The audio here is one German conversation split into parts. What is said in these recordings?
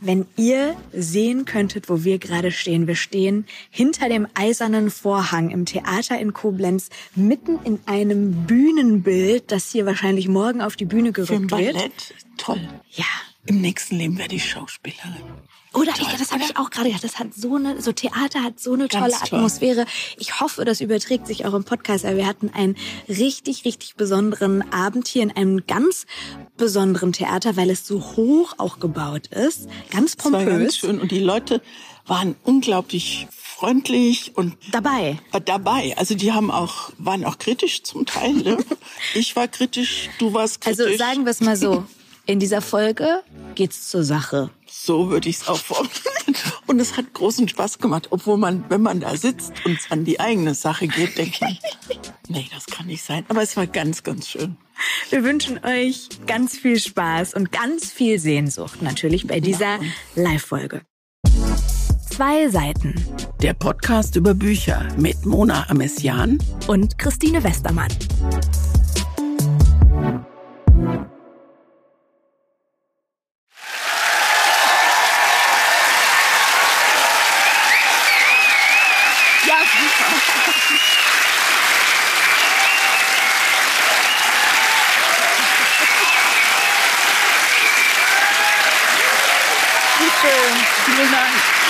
wenn ihr sehen könntet, wo wir gerade stehen. Wir stehen hinter dem eisernen Vorhang im Theater in Koblenz, mitten in einem Bühnenbild, das hier wahrscheinlich morgen auf die Bühne gerückt Für ein wird. Ballett, toll. Ja. Im nächsten Leben werde ich Schauspielerin. Oder das habe ich auch gerade gedacht. Das hat Theater hat so eine tolle Ganz toll. Atmosphäre. Ich hoffe, das überträgt sich auch im Podcast, weil wir hatten einen richtig, richtig besonderen Abend hier in einem ganz besonderen Theater, weil es so hoch auch gebaut ist. Ganz Das war pompös. ganz schön. Und die Leute waren unglaublich freundlich und Dabei. dabei. Also die waren auch kritisch zum Teil. Ne? Ich war kritisch, du warst kritisch. Also sagen wir es mal so. In dieser Folge geht's zur Sache. So würde ich es auch formulieren. Und es hat großen Spaß gemacht. Obwohl wenn man da sitzt und es an die eigene Sache geht, denkt man, nee, das kann nicht sein. Aber es war ganz, ganz schön. Wir wünschen euch ganz viel Spaß und ganz viel Sehnsucht natürlich bei dieser Live-Folge. 2 Seiten Der Podcast über Bücher mit Mona Amessian und Christine Westermann. Ja, super. Wie schön. Vielen Dank.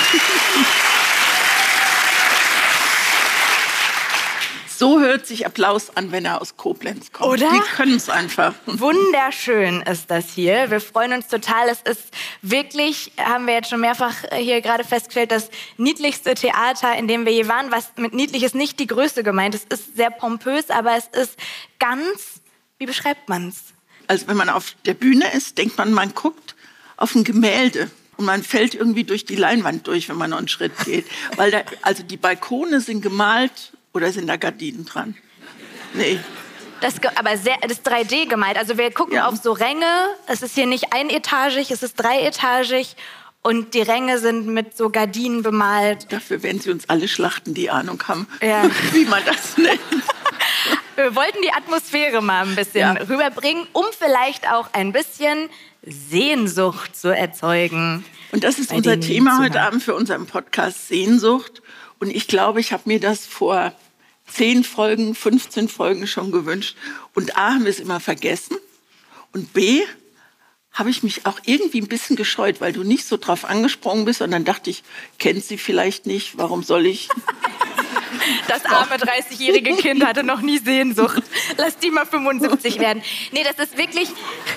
So hört sich Applaus an, wenn er aus Koblenz kommt. Oder? Die können es einfach. Wunderschön ist das hier. Wir freuen uns total. Es ist wirklich, haben wir jetzt schon mehrfach hier gerade festgestellt, das niedlichste Theater, in dem wir je waren. Was mit niedlich ist nicht die Größe gemeint. Es ist sehr pompös, aber es ist ganz, wie beschreibt man's? Also wenn man auf der Bühne ist, denkt man guckt auf ein Gemälde. Und man fällt irgendwie durch die Leinwand durch, wenn man noch einen Schritt geht. Weil also die Balkone sind gemalt oder sind da Gardinen dran? Nee. Das ist 3D gemalt. Also wir gucken auf so Ränge. Es ist hier nicht einetagig, es ist dreietagig. Und die Ränge sind mit so Gardinen bemalt. Dafür werden sie uns alle schlachten, die Ahnung haben, Ja. wie man das nennt. Wir wollten die Atmosphäre mal ein bisschen rüberbringen, um vielleicht auch ein bisschen Sehnsucht zu erzeugen. Und das ist Bei unser denen, die Thema zuhören. heute Abend für unseren Podcast Sehnsucht. Und ich glaube, ich habe mir das vor 10 Folgen, 15 Folgen schon gewünscht. Und A, haben wir es immer vergessen. Und B, habe ich mich auch irgendwie ein bisschen gescheut, weil du nicht so drauf angesprungen bist. Und dann dachte ich, kennt sie vielleicht nicht, warum soll ich? Das arme 30-jährige Kind hatte noch nie Sehnsucht. Lass die mal 75 werden. Nee, das ist wirklich...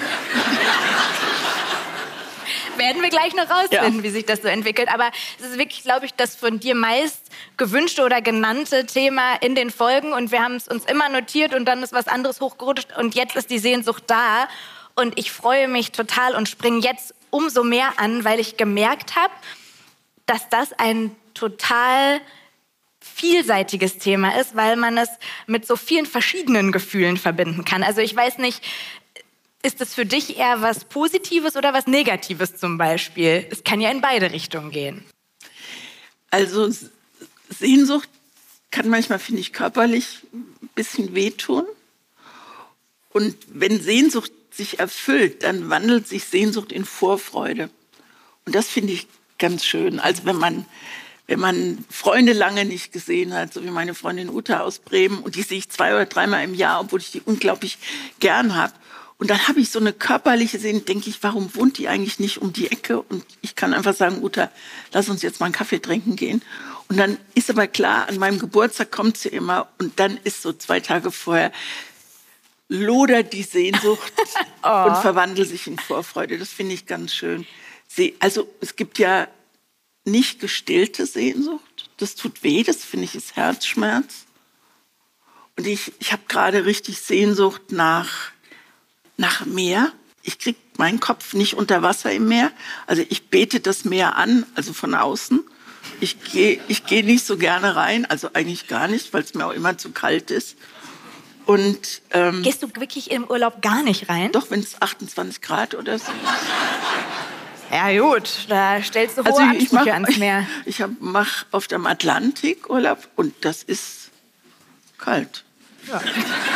Werden wir gleich noch rausfinden, wie sich das so entwickelt. Aber es ist wirklich, glaube ich, das von dir meist gewünschte oder genannte Thema in den Folgen. Und wir haben es uns immer notiert und dann ist was anderes hochgerutscht. Und jetzt ist die Sehnsucht da. Und ich freue mich total und springe jetzt umso mehr an, weil ich gemerkt habe, dass das ein total vielseitiges Thema ist, weil man es mit so vielen verschiedenen Gefühlen verbinden kann. Also ich weiß nicht, ist es für dich eher was Positives oder was Negatives zum Beispiel? Es kann ja in beide Richtungen gehen. Also Sehnsucht kann manchmal, finde ich, körperlich ein bisschen wehtun. Und wenn Sehnsucht sich erfüllt, dann wandelt sich Sehnsucht in Vorfreude. Und das finde ich ganz schön. Also wenn man Freunde lange nicht gesehen hat, so wie meine Freundin Uta aus Bremen, und die sehe ich 2 oder 3 Mal im Jahr, obwohl ich die unglaublich gern habe. Und dann habe ich so eine körperliche Sehnsucht, denke ich, warum wohnt die eigentlich nicht um die Ecke? Und ich kann einfach sagen, Uta, lass uns jetzt mal einen Kaffee trinken gehen. Und dann ist aber klar, an meinem Geburtstag kommt sie immer und dann ist so 2 Tage vorher, lodert die Sehnsucht und verwandelt sich in Vorfreude. Das finde ich ganz schön. Also es gibt ja nicht gestillte Sehnsucht. Das tut weh, das finde ich ist Herzschmerz. Und ich habe gerade richtig Sehnsucht nach Meer. Ich kriege meinen Kopf nicht unter Wasser im Meer. Also ich bete das Meer an, also von außen. Ich geh nicht so gerne rein, also eigentlich gar nicht, weil es mir auch immer zu kalt ist. Und Gehst du wirklich im Urlaub gar nicht rein? doch, wenn es 28 Grad oder so. Ja gut, da stellst du hohe Ansprüche ans Meer. Ich mache auf dem Atlantik Urlaub und das ist kalt. Ja.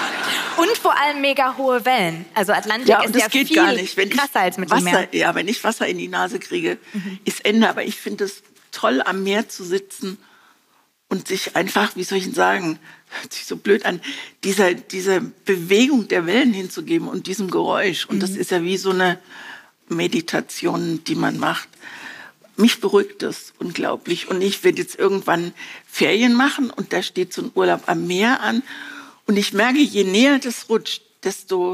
Und vor allem mega hohe Wellen. Also Atlantik ist ja viel gar nicht. Krasser als Mittelmeer. Ja, wenn ich Wasser in die Nase kriege, ist Ende. Aber ich finde es toll, am Meer zu sitzen und sich einfach, wie soll ich denn sagen, hört sich so blöd an, diese Bewegung der Wellen hinzugeben und diesem Geräusch. Und das ist ja wie so eine Meditation, die man macht. Mich beruhigt das unglaublich. Und ich werde jetzt irgendwann Ferien machen und da steht so ein Urlaub am Meer an. Und ich merke, je näher das rutscht, desto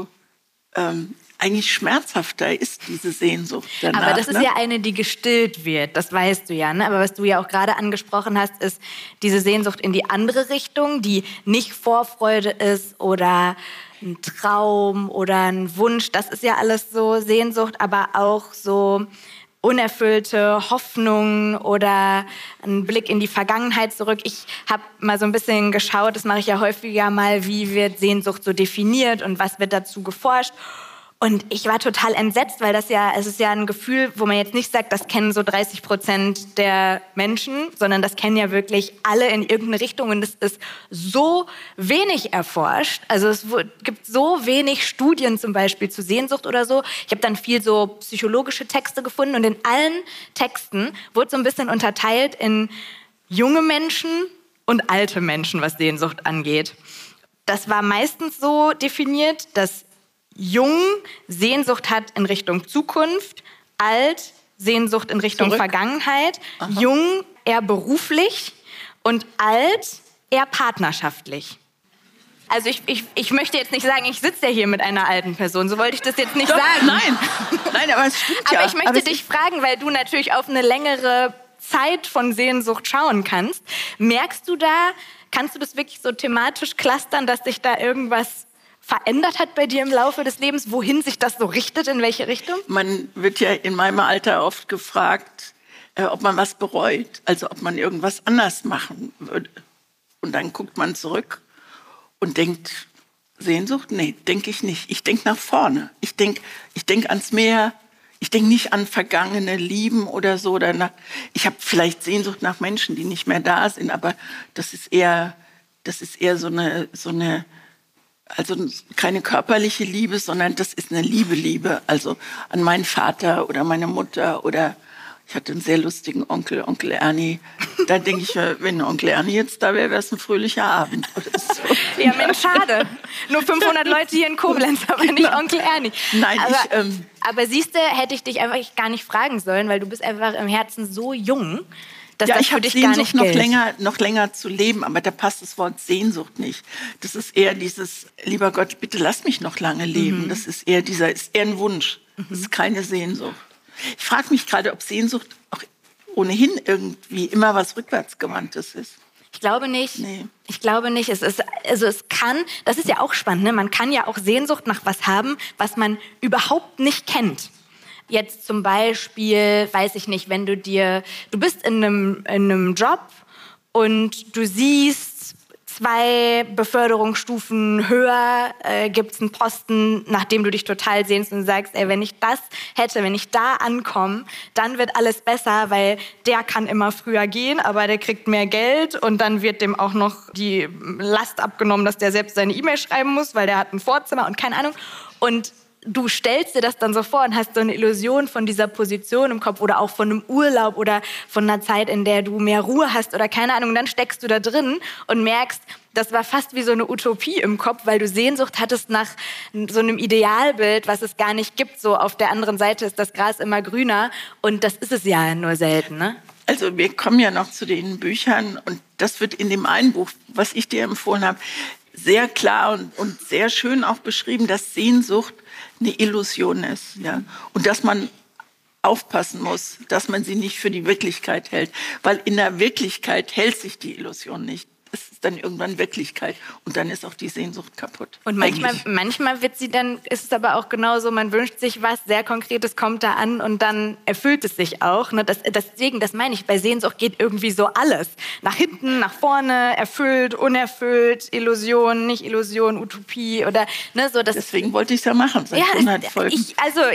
eigentlich schmerzhafter ist diese Sehnsucht danach. Aber das ist ja eine, die gestillt wird, das weißt du ja. Ne? Aber was du ja auch gerade angesprochen hast, ist diese Sehnsucht in die andere Richtung, die nicht Vorfreude ist oder ein Traum oder ein Wunsch. Das ist ja alles so Sehnsucht, aber auch so unerfüllte Hoffnungen oder ein Blick in die Vergangenheit zurück. Ich habe mal so ein bisschen geschaut, das mache ich ja häufiger mal, wie wird Sehnsucht so definiert und was wird dazu geforscht. Und ich war total entsetzt, weil es ist ja ein Gefühl, wo man jetzt nicht sagt, das kennen so 30% der Menschen, sondern das kennen ja wirklich alle in irgendeine Richtung. Und es ist so wenig erforscht. Also es gibt so wenig Studien zum Beispiel zu Sehnsucht oder so. Ich habe dann viel so psychologische Texte gefunden und in allen Texten wurde so ein bisschen unterteilt in junge Menschen und alte Menschen, was Sehnsucht angeht. Das war meistens so definiert, dass jung Sehnsucht hat in Richtung Zukunft, alt Sehnsucht in Richtung Vergangenheit, jung eher beruflich und alt eher partnerschaftlich. Also ich möchte jetzt nicht sagen, ich sitze ja hier mit einer alten Person, so wollte ich das jetzt nicht sagen. Nein, aber es stimmt ja. Aber ich möchte dich fragen, weil du natürlich auf eine längere Zeit von Sehnsucht schauen kannst. Merkst du da, kannst du das wirklich so thematisch clustern, dass sich da irgendwas verändert hat bei dir im Laufe des Lebens, wohin sich das so richtet, in welche Richtung? Man wird ja in meinem Alter oft gefragt, ob man was bereut, also ob man irgendwas anders machen würde. Und dann guckt man zurück und denkt, Sehnsucht? Nee, denke ich nicht. Ich denke nach vorne. Ich denk ans Meer. Ich denke nicht an vergangene Lieben oder so. Ich habe vielleicht Sehnsucht nach Menschen, die nicht mehr da sind, aber das ist eher so eine also keine körperliche Liebe, sondern das ist eine Liebe. Also an meinen Vater oder meine Mutter oder ich hatte einen sehr lustigen Onkel Ernie. Da denke ich, wenn Onkel Ernie jetzt da wäre, wäre es ein fröhlicher Abend oder so. Ja, Mensch, schade. Nur 500 Leute hier in Koblenz, aber nicht Onkel Ernie. Nein, aber siehst du, hätte ich dich einfach gar nicht fragen sollen, weil du bist einfach im Herzen so jung. Ich habe Sehnsucht, noch länger zu leben, aber da passt das Wort Sehnsucht nicht. Das ist eher dieses, lieber Gott, bitte lass mich noch lange leben. Das ist eher ein Wunsch. Das ist keine Sehnsucht. Ich frage mich gerade, ob Sehnsucht auch ohnehin irgendwie immer was Rückwärtsgewandtes ist. Ich glaube nicht. Nee. Ich glaube nicht. Das ist ja auch spannend, ne? Man kann ja auch Sehnsucht nach was haben, was man überhaupt nicht kennt. Jetzt zum Beispiel, weiß ich nicht, wenn du bist in einem Job und du siehst 2 Beförderungsstufen höher, gibt's einen Posten, nach dem du dich total sehnst und sagst, ey, wenn ich das hätte, wenn ich da ankomme, dann wird alles besser, weil der kann immer früher gehen, aber der kriegt mehr Geld und dann wird dem auch noch die Last abgenommen, dass der selbst seine E-Mail schreiben muss, weil der hat ein Vorzimmer und keine Ahnung. Und du stellst dir das dann so vor und hast so eine Illusion von dieser Position im Kopf oder auch von einem Urlaub oder von einer Zeit, in der du mehr Ruhe hast oder keine Ahnung. Und dann steckst du da drin und merkst, das war fast wie so eine Utopie im Kopf, weil du Sehnsucht hattest nach so einem Idealbild, was es gar nicht gibt. So auf der anderen Seite ist das Gras immer grüner und das ist es ja nur selten, ne? Also wir kommen ja noch zu den Büchern und das wird in dem einen Buch, was ich dir empfohlen habe, sehr klar und sehr schön auch beschrieben, dass Sehnsucht eine Illusion ist, ja, und dass man aufpassen muss, dass man sie nicht für die Wirklichkeit hält, weil in der Wirklichkeit hält sich die Illusion nicht. Es ist dann irgendwann Wirklichkeit und dann ist auch die Sehnsucht kaputt. Und manchmal ist es aber auch genauso, man wünscht sich was sehr Konkretes, kommt da an und dann erfüllt es sich auch. Ne? Deswegen, das meine ich, bei Sehnsucht geht irgendwie so alles. Nach hinten, nach vorne, erfüllt, unerfüllt, Illusion, nicht Illusion, Utopie oder ne, so. Deswegen wollte ich es ja machen, seit 100 Folgen. Ich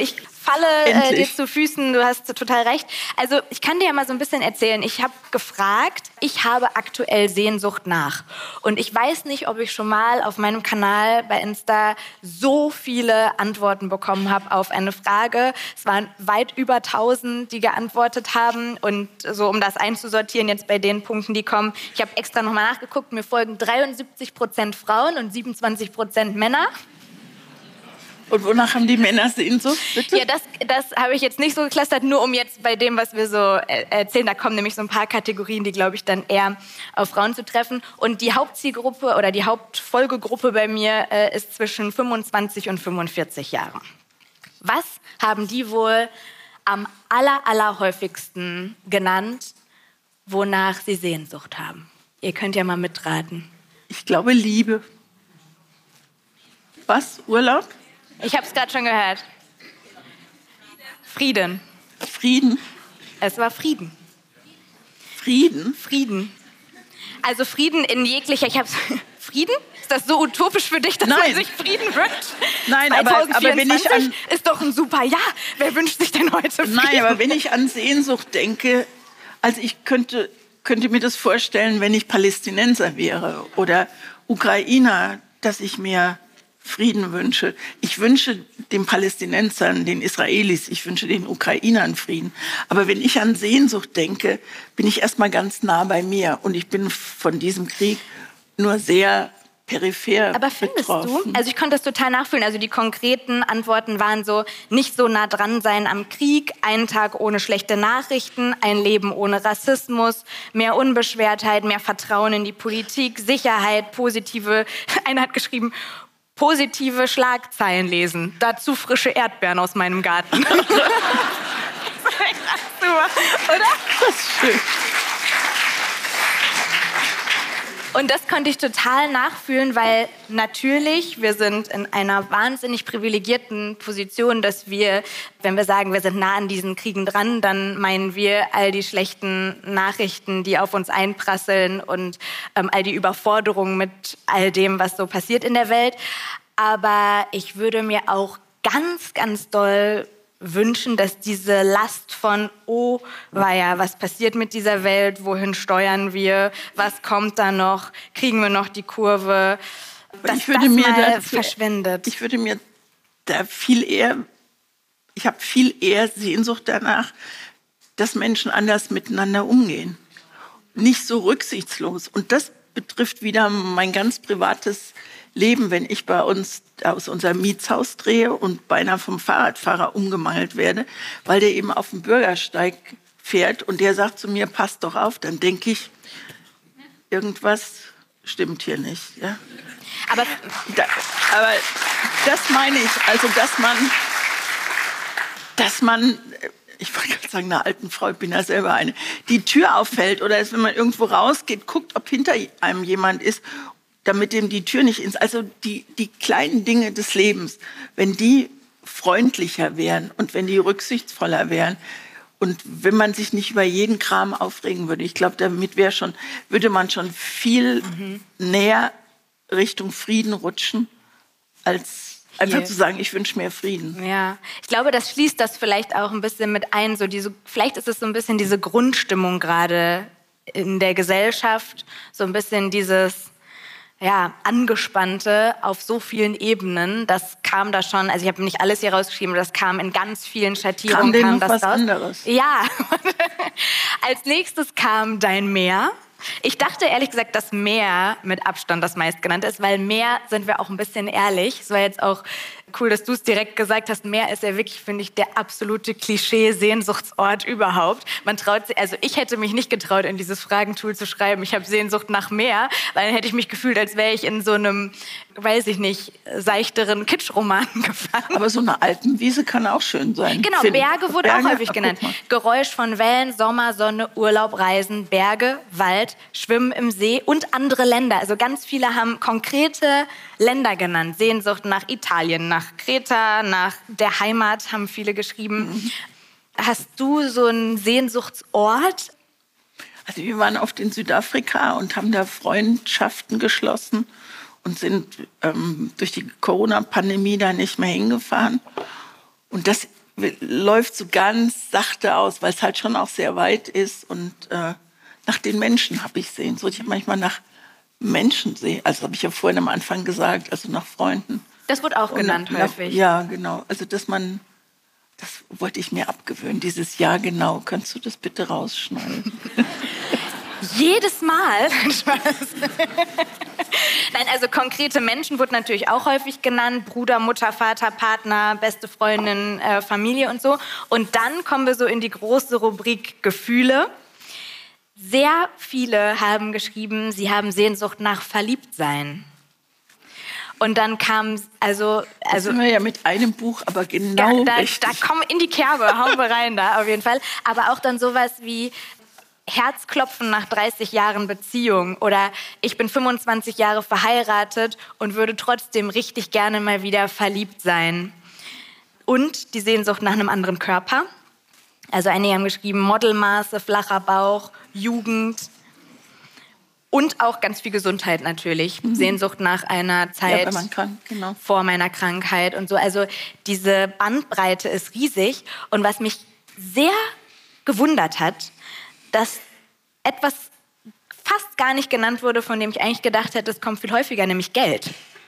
falle dir zu Füßen, du hast total recht. Also ich kann dir ja mal so ein bisschen erzählen. Ich habe gefragt, ich habe aktuell Sehnsucht nach. Und ich weiß nicht, ob ich schon mal auf meinem Kanal bei Insta so viele Antworten bekommen habe auf eine Frage. Es waren weit über 1000, die geantwortet haben. Und so, um das einzusortieren, jetzt bei den Punkten, die kommen, ich habe extra nochmal nachgeguckt, mir folgen 73% Frauen und 27% Männer. Und wonach haben die Männer Sehnsucht, bitte? Ja, das habe ich jetzt nicht so geklustert, nur um jetzt bei dem, was wir so erzählen, da kommen nämlich so ein paar Kategorien, die, glaube ich, dann eher auf Frauen zu treffen. Und die Hauptzielgruppe oder die Hauptfolgegruppe bei mir ist zwischen 25 und 45 Jahren. Was haben die wohl am allerhäufigsten genannt, wonach sie Sehnsucht haben? Ihr könnt ja mal mitraten. Ich glaube Liebe. Was? Urlaub? Ich habe es gerade schon gehört. Frieden. Frieden? Es war Frieden. Frieden? Frieden. Also Frieden in jeglicher... Frieden? Ist das so utopisch für dich, dass Nein. man sich Frieden wünscht? Nein, aber wenn ich an... Ist doch ein super Jahr. Wer wünscht sich denn heute Frieden? Nein, aber wenn ich an Sehnsucht denke, also ich könnte mir das vorstellen, wenn ich Palästinenser wäre oder Ukrainer, dass ich mir Frieden wünsche. Ich wünsche den Palästinensern, den Israelis, ich wünsche den Ukrainern Frieden. Aber wenn ich an Sehnsucht denke, bin ich erstmal ganz nah bei mir. Und ich bin von diesem Krieg nur sehr peripher Aber findest betroffen. du? Also ich konnte das total nachfühlen. Also die konkreten Antworten waren so, nicht so nah dran sein am Krieg, einen Tag ohne schlechte Nachrichten, ein Leben ohne Rassismus, mehr Unbeschwertheit, mehr Vertrauen in die Politik, Sicherheit, positive, einer hat geschrieben, positive Schlagzeilen lesen. Dazu frische Erdbeeren aus meinem Garten. Das ist echt super, oder? Das ist schön. Und das konnte ich total nachfühlen, weil natürlich, wir sind in einer wahnsinnig privilegierten Position, dass wir, wenn wir sagen, wir sind nah an diesen Kriegen dran, dann meinen wir all die schlechten Nachrichten, die auf uns einprasseln und all die Überforderungen mit all dem, was so passiert in der Welt. Aber ich würde mir auch ganz, ganz doll wünschen, dass diese Last von, oh weia, was passiert mit dieser Welt, wohin steuern wir, was kommt da noch, kriegen wir noch die Kurve, dass das mal verschwindet. Ich würde mir da ich habe viel eher Sehnsucht danach, dass Menschen anders miteinander umgehen. Nicht so rücksichtslos. Und das betrifft wieder mein ganz privates Leben, wenn ich bei uns aus unserem Mietshaus drehe und beinahe vom Fahrradfahrer umgemangelt werde, weil der eben auf dem Bürgersteig fährt und der sagt zu mir, pass doch auf, dann denke ich, irgendwas stimmt hier nicht. Ja? Aber das meine ich, also dass man, ich wollte gerade sagen, einer alten Frau, ich bin ja selber eine, die Tür auffällt oder wenn man irgendwo rausgeht, guckt, ob hinter einem jemand ist, damit dem die Tür nicht also die kleinen Dinge des Lebens, wenn die freundlicher wären und wenn die rücksichtsvoller wären und wenn man sich nicht über jeden Kram aufregen würde, ich glaube, damit würde man schon viel näher Richtung Frieden rutschen, als einfach zu sagen, ich wünsche mir Frieden. Ja, ich glaube, das schließt das vielleicht auch ein bisschen mit ein, vielleicht ist es so ein bisschen diese Grundstimmung gerade in der Gesellschaft, so ein bisschen dieses Angespannte auf so vielen Ebenen, das kam da schon, also ich habe nicht alles hier rausgeschrieben, das kam in ganz vielen Schattierungen. Kam noch was anderes? Ja, als nächstes kam Dein Meer. Ich dachte ehrlich gesagt, dass Meer mit Abstand das meistgenannte ist, weil Meer, sind wir auch ein bisschen ehrlich, es war jetzt auch cool, dass du es direkt gesagt hast, Meer ist ja wirklich, finde ich, der absolute Klischee-Sehnsuchtsort überhaupt. Man traut sich, also ich hätte mich nicht getraut, in dieses Fragentool zu schreiben, ich habe Sehnsucht nach Meer, weil dann hätte ich mich gefühlt, als wäre ich in so einem, weiß ich nicht, seichteren Kitschroman gefangen. Aber so eine Alpenwiese kann auch schön sein. Genau, Berge wurde auch häufig genannt. Geräusch von Wellen, Sommer, Sonne, Urlaub, Reisen, Berge, Wald, Schwimmen im See und andere Länder. Also ganz viele haben konkrete Länder genannt. Sehnsucht nach Italien, nach Kreta, nach der Heimat haben viele geschrieben. Hast du so einen Sehnsuchtsort? Also wir waren oft in Südafrika und haben da Freundschaften geschlossen und sind durch die Corona-Pandemie da nicht mehr hingefahren. Und das läuft so ganz sachte aus, weil es halt schon auch sehr weit ist. Und nach den Menschen habe ich Sehnsucht. Ich habe manchmal nach Menschen sehen. Also habe ich ja vorhin am Anfang gesagt, also nach Freunden. Das wird auch genannt häufig. Ja, genau. Also das wollte ich mir abgewöhnen, dieses Ja genau. Kannst du das bitte rausschneiden? Jedes Mal? Nein, also konkrete Menschen wird natürlich auch häufig genannt. Bruder, Mutter, Vater, Partner, beste Freundin, Familie und so. Und dann kommen wir so in die große Rubrik Gefühle. Sehr viele haben geschrieben, sie haben Sehnsucht nach Verliebtsein. Und dann kam, also sind wir ja mit einem Buch, aber genau richtig. Da kommen in die Kerbe, hauen wir rein da auf jeden Fall. Aber auch dann sowas wie Herzklopfen nach 30 Jahren Beziehung oder ich bin 25 Jahre verheiratet und würde trotzdem richtig gerne mal wieder verliebt sein. Und die Sehnsucht nach einem anderen Körper. Also einige haben geschrieben Modelmaße, flacher Bauch, Jugend und auch ganz viel Gesundheit natürlich. Sehnsucht nach einer Zeit wenn man krank, genau. vor meiner Krankheit und so. Also diese Bandbreite ist riesig. Und was mich sehr gewundert hat, dass etwas fast gar nicht genannt wurde, von dem ich eigentlich gedacht hätte, es kommt viel häufiger, nämlich Geld.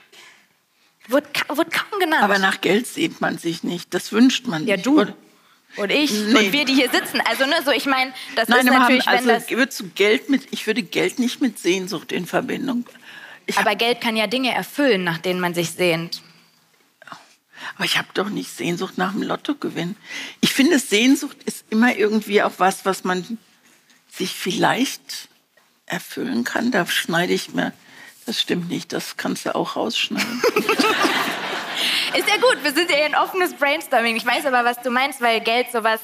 Wird kaum genannt. Aber nach Geld sehnt man sich nicht. Das wünscht man nicht. Ja, du. Und ich und wir, die hier sitzen. Also, ne, so ich meine, das ist natürlich, wenn das... Ich würde Geld nicht mit Sehnsucht in Verbindung... Aber Geld kann ja Dinge erfüllen, nach denen man sich sehnt. Aber ich habe doch nicht Sehnsucht nach dem Lottogewinn. Ich finde, Sehnsucht ist immer irgendwie auch was man sich vielleicht erfüllen kann. Da schneide ich mir... Das stimmt nicht, das kannst du auch rausschneiden. Ist ja gut, wir sind ja ein offenes Brainstorming. Ich weiß aber, was du meinst, weil Geld sowas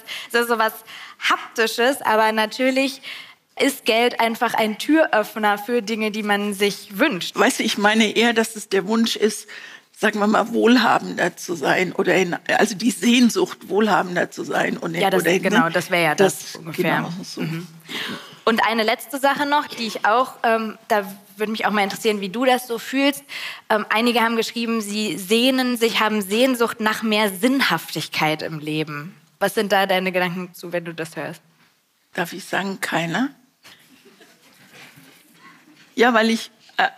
Haptisches, aber natürlich ist Geld einfach ein Türöffner für Dinge, die man sich wünscht. Weißt du, ich meine eher, dass es der Wunsch ist, sagen wir mal, wohlhabender zu sein oder also die Sehnsucht, wohlhabender zu sein. Und ja, das wäre ja das ungefähr. Genau, so. Und eine letzte Sache noch, die ich auch, da würde mich auch mal interessieren, wie du das so fühlst. Einige haben geschrieben, sie haben Sehnsucht nach mehr Sinnhaftigkeit im Leben. Was sind da deine Gedanken zu, wenn du das hörst? Darf ich sagen, keiner? Ja, weil ich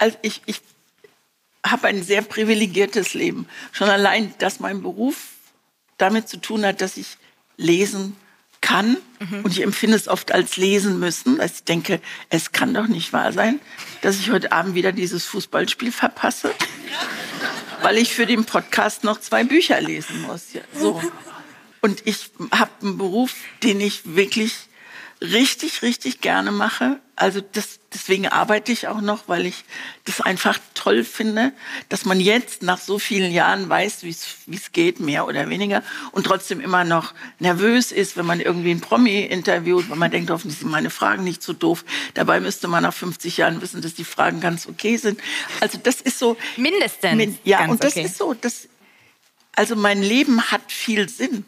habe ein sehr privilegiertes Leben. Schon allein, dass mein Beruf damit zu tun hat, dass ich lesen kann. Und ich empfinde es oft als lesen müssen. Dass ich denke, es kann doch nicht wahr sein, dass ich heute Abend wieder dieses Fußballspiel verpasse, weil ich für den Podcast noch 2 Bücher lesen muss. Ja, so. Und ich habe einen Beruf, den ich wirklich richtig, richtig gerne mache. Also deswegen arbeite ich auch noch, weil ich das einfach toll finde, dass man jetzt nach so vielen Jahren weiß, wie es geht, mehr oder weniger, und trotzdem immer noch nervös ist, wenn man irgendwie einen Promi interviewt, weil man denkt, hoffentlich sind meine Fragen nicht so doof. Dabei müsste man nach 50 Jahren wissen, dass die Fragen ganz okay sind. Also das ist so... Mindestens. Ja, ganz und das okay. ist so, also mein Leben hat viel Sinn.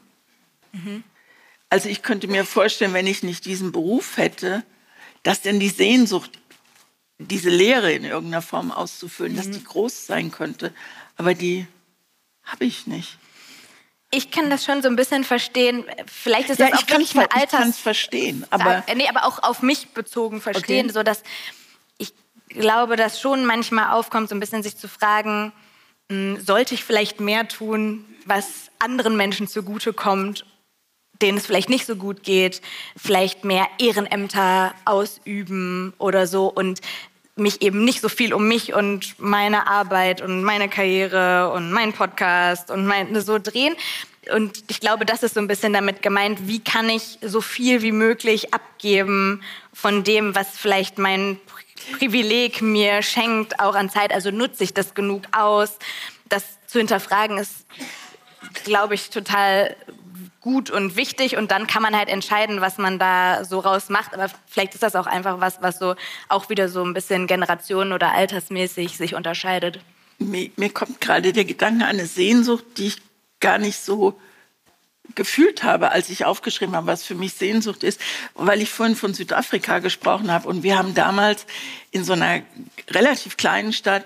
Also ich könnte mir vorstellen, wenn ich nicht diesen Beruf hätte, dass denn die Sehnsucht, diese Lehre in irgendeiner Form auszufüllen, dass die groß sein könnte. Aber die habe ich nicht. Ich kann das schon so ein bisschen verstehen. Vielleicht ist das auch wirklich eine Ich kann es verstehen. Aber auch auf mich bezogen verstehen. Okay. So dass ich glaube, dass schon manchmal aufkommt, so ein bisschen sich zu fragen, sollte ich vielleicht mehr tun, was anderen Menschen zugutekommt, denen es vielleicht nicht so gut geht, vielleicht mehr Ehrenämter ausüben oder so und mich eben nicht so viel um mich und meine Arbeit und meine Karriere und meinen Podcast und so drehen. Und ich glaube, das ist so ein bisschen damit gemeint, wie kann ich so viel wie möglich abgeben von dem, was vielleicht mein Privileg mir schenkt, auch an Zeit. Also nutze ich das genug aus? Das zu hinterfragen ist, glaube ich, total gut und wichtig, und dann kann man halt entscheiden, was man da so raus macht. Aber vielleicht ist das auch einfach was so auch wieder so ein bisschen generationen- oder altersmäßig sich unterscheidet. Mir kommt gerade der Gedanke an eine Sehnsucht, die ich gar nicht so gefühlt habe, als ich aufgeschrieben habe, was für mich Sehnsucht ist, weil ich vorhin von Südafrika gesprochen habe. Und wir haben damals in so einer relativ kleinen Stadt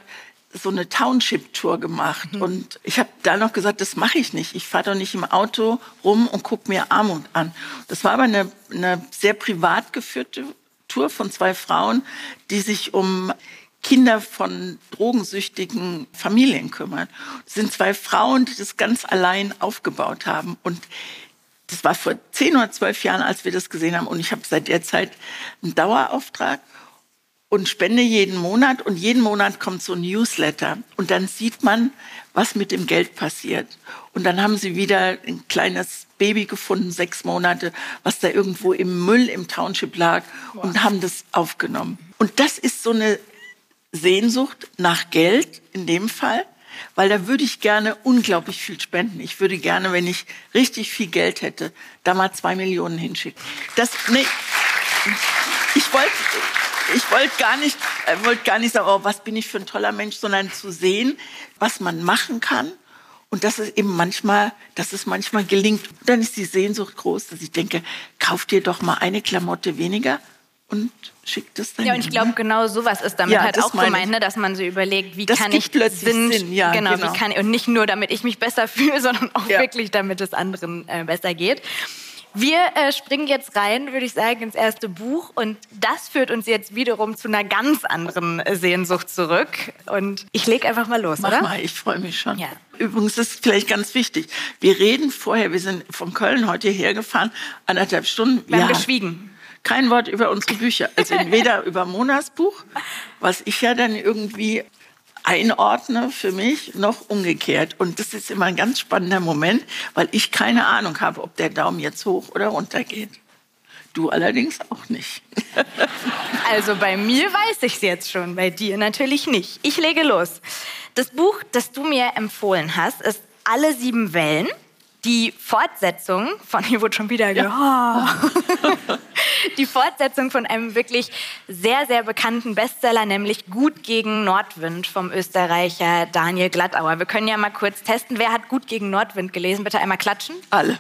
so eine Township-Tour gemacht. Und ich habe da noch gesagt, das mache ich nicht. Ich fahre doch nicht im Auto rum und gucke mir Armut an. Das war aber eine sehr privat geführte Tour von 2 Frauen, die sich um Kinder von drogensüchtigen Familien kümmern. Das sind 2 Frauen, die das ganz allein aufgebaut haben. Und das war vor 10 oder 12 Jahren, als wir das gesehen haben. Und ich habe seit der Zeit einen Dauerauftrag und spende jeden Monat. Und jeden Monat kommt so ein Newsletter. Und dann sieht man, was mit dem Geld passiert. Und dann haben sie wieder ein kleines Baby gefunden, 6 Monate, was da irgendwo im Müll im Township lag, und haben das aufgenommen. Und das ist so eine Sehnsucht nach Geld in dem Fall, weil da würde ich gerne unglaublich viel spenden. Ich würde gerne, wenn ich richtig viel Geld hätte, da mal 2 Millionen hinschicken. Ich wollte gar nicht sagen, oh, was bin ich für ein toller Mensch, sondern zu sehen, was man machen kann und dass es manchmal gelingt. Dann ist die Sehnsucht groß, dass ich denke, kauf dir doch mal eine Klamotte weniger und schick das dann. Ja, und ich glaube, genau sowas ist damit halt auch gemeint, ne, dass man so überlegt, wie kann ich Sinn, ja, genau. Wie kann ich, und nicht nur, damit ich mich besser fühle, sondern auch wirklich, damit es anderen besser geht. Wir springen jetzt rein, würde ich sagen, ins erste Buch. Und das führt uns jetzt wiederum zu einer ganz anderen Sehnsucht zurück. Und ich lege einfach mal los, oder? Mach mal, ich freue mich schon. Ja. Übrigens, das ist vielleicht ganz wichtig. Wir reden vorher, wir sind von Köln heute hierher gefahren, 1,5 Stunden. Wir haben geschwiegen. Kein Wort über unsere Bücher. Also weder über Monas Buch, was ich ja dann irgendwie einordne für mich, noch umgekehrt. Und das ist immer ein ganz spannender Moment, weil ich keine Ahnung habe, ob der Daumen jetzt hoch oder runter geht. Du allerdings auch nicht. Also bei mir weiß ich es jetzt schon, bei dir natürlich nicht. Ich lege los. Das Buch, das du mir empfohlen hast, ist Alle 7 Wellen. Die Fortsetzung von, hier wurde schon wieder die Fortsetzung von einem wirklich sehr, sehr bekannten Bestseller, nämlich Gut gegen Nordwind vom Österreicher Daniel Glattauer. Wir können ja mal kurz testen. Wer hat Gut gegen Nordwind gelesen? Bitte einmal klatschen. Alle.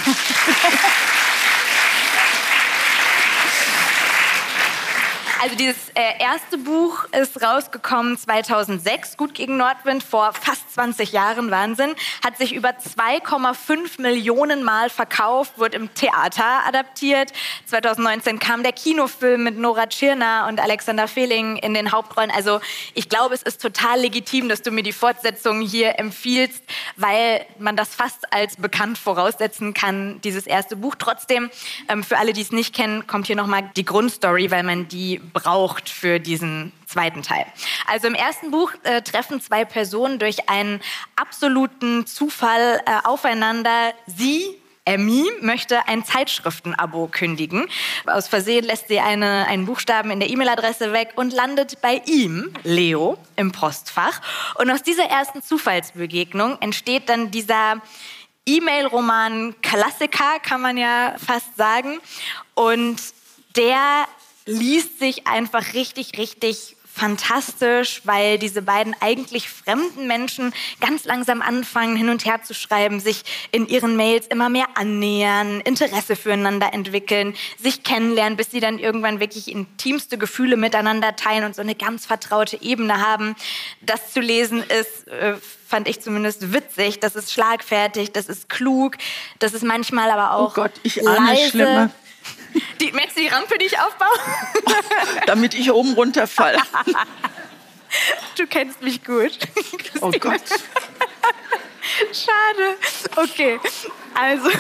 Also dieses erste Buch ist rausgekommen 2006, Gut gegen Nordwind, vor fast 20 Jahren, Wahnsinn. Hat sich über 2,5 Millionen Mal verkauft, wird im Theater adaptiert. 2019 kam der Kinofilm mit Nora Tschirner und Alexander Fehling in den Hauptrollen. Also ich glaube, es ist total legitim, dass du mir die Fortsetzung hier empfiehlst, weil man das fast als bekannt voraussetzen kann, dieses erste Buch. Trotzdem, für alle, die es nicht kennen, kommt hier nochmal die Grundstory, weil man die braucht für diesen zweiten Teil. Also im ersten Buch treffen 2 Personen durch einen absoluten Zufall aufeinander. Emmy möchte ein Zeitschriftenabo kündigen. Aus Versehen lässt sie einen Buchstaben in der E-Mail-Adresse weg und landet bei ihm, Leo, im Postfach. Und aus dieser ersten Zufallsbegegnung entsteht dann dieser E-Mail-Roman-Klassiker, kann man ja fast sagen. Und der liest sich einfach richtig, richtig fantastisch, weil diese beiden eigentlich fremden Menschen ganz langsam anfangen, hin und her zu schreiben, sich in ihren Mails immer mehr annähern, Interesse füreinander entwickeln, sich kennenlernen, bis sie dann irgendwann wirklich intimste Gefühle miteinander teilen und so eine ganz vertraute Ebene haben. Das zu lesen ist, fand ich zumindest witzig, das ist schlagfertig, das ist klug, das ist manchmal aber auch oh Gott, ich ahne Schlimmer. Merkst du die Rampe, die ich aufbaue? Damit ich oben runterfalle. Du kennst mich gut. Oh Gott. Schade. Okay, also...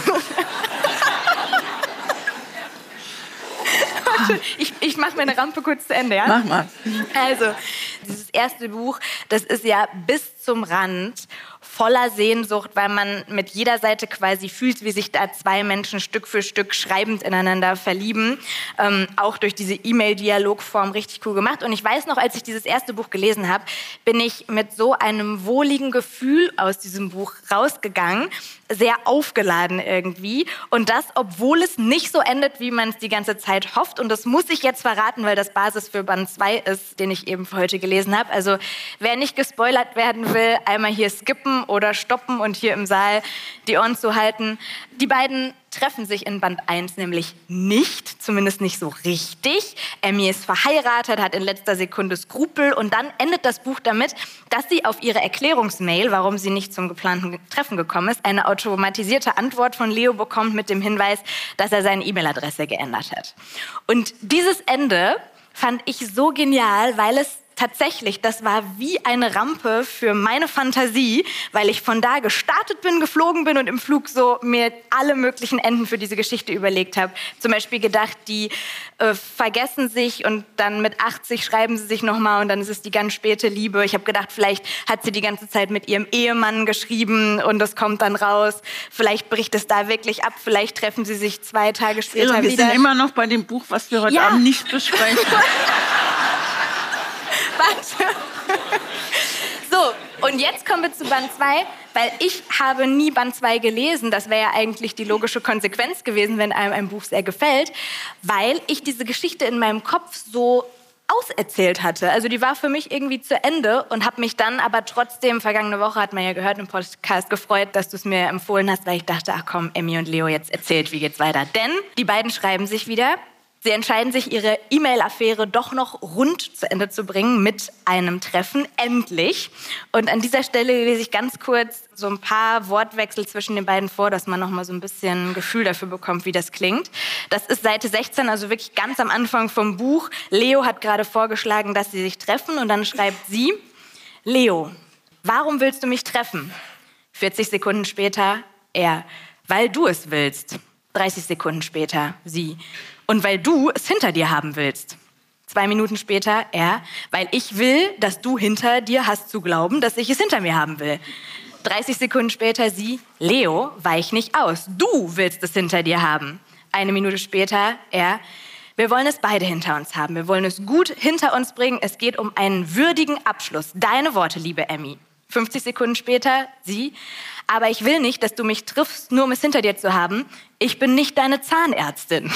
Ich mache meine Rampe kurz zu Ende, ja? Mach mal. Also, dieses erste Buch, das ist ja bis zum Rand voller Sehnsucht, weil man mit jeder Seite quasi fühlt, wie sich da 2 Menschen Stück für Stück schreibend ineinander verlieben. Auch durch diese E-Mail-Dialogform richtig cool gemacht. Und ich weiß noch, als ich dieses erste Buch gelesen habe, bin ich mit so einem wohligen Gefühl aus diesem Buch rausgegangen, sehr aufgeladen irgendwie. Und das, obwohl es nicht so endet, wie man es die ganze Zeit hofft. Und das muss ich jetzt verraten, weil das Basis für Band 2 ist, den ich eben für heute gelesen habe. Also wer nicht gespoilert werden will, einmal hier skippen oder stoppen und hier im Saal die Ohren zu halten. Die beiden treffen sich in Band 1 nämlich nicht, zumindest nicht so richtig. Emmy ist verheiratet, hat in letzter Sekunde Skrupel und dann endet das Buch damit, dass sie auf ihre Erklärungsmail, warum sie nicht zum geplanten Treffen gekommen ist, eine automatisierte Antwort von Leo bekommt mit dem Hinweis, dass er seine E-Mail-Adresse geändert hat. Und dieses Ende fand ich so genial, weil es tatsächlich, das war wie eine Rampe für meine Fantasie, weil ich von da gestartet bin, geflogen bin und im Flug so mir alle möglichen Enden für diese Geschichte überlegt habe. Zum Beispiel gedacht, die vergessen sich und dann mit 80 schreiben sie sich nochmal und dann ist es die ganz späte Liebe. Ich habe gedacht, vielleicht hat sie die ganze Zeit mit ihrem Ehemann geschrieben und das kommt dann raus. Vielleicht bricht es da wirklich ab, vielleicht treffen sie sich 2 Tage später wieder. Wir sind immer noch bei dem Buch, was wir heute Abend nicht besprechen. So, und jetzt kommen wir zu Band 2, weil ich habe nie Band 2 gelesen. Das wäre ja eigentlich die logische Konsequenz gewesen, wenn einem ein Buch sehr gefällt, weil ich diese Geschichte in meinem Kopf so auserzählt hatte. Also die war für mich irgendwie zu Ende und habe mich dann aber trotzdem, vergangene Woche hat man ja gehört im Podcast, gefreut, dass du es mir empfohlen hast, weil ich dachte, ach komm, Emmy und Leo, jetzt erzählt, wie geht's weiter. Denn die beiden schreiben sich wieder. Sie entscheiden sich, ihre E-Mail-Affäre doch noch rund zu Ende zu bringen mit einem Treffen, endlich. Und an dieser Stelle lese ich ganz kurz so ein paar Wortwechsel zwischen den beiden vor, dass man noch mal so ein bisschen ein Gefühl dafür bekommt, wie das klingt. Das ist Seite 16, also wirklich ganz am Anfang vom Buch. Leo hat gerade vorgeschlagen, dass sie sich treffen und dann schreibt sie, Leo, warum willst du mich treffen? 40 Sekunden später, er, weil du es willst. 30 Sekunden später, sie, und weil du es hinter dir haben willst. 2 Minuten später, er, weil ich will, dass du hinter dir hast zu glauben, dass ich es hinter mir haben will. 30 Sekunden später, sie, Leo, weich nicht aus. Du willst es hinter dir haben. 1 Minute später, er, wir wollen es beide hinter uns haben. Wir wollen es gut hinter uns bringen. Es geht um einen würdigen Abschluss. Deine Worte, liebe Emmy. 50 Sekunden später, sie, aber ich will nicht, dass du mich triffst, nur um es hinter dir zu haben. Ich bin nicht deine Zahnärztin.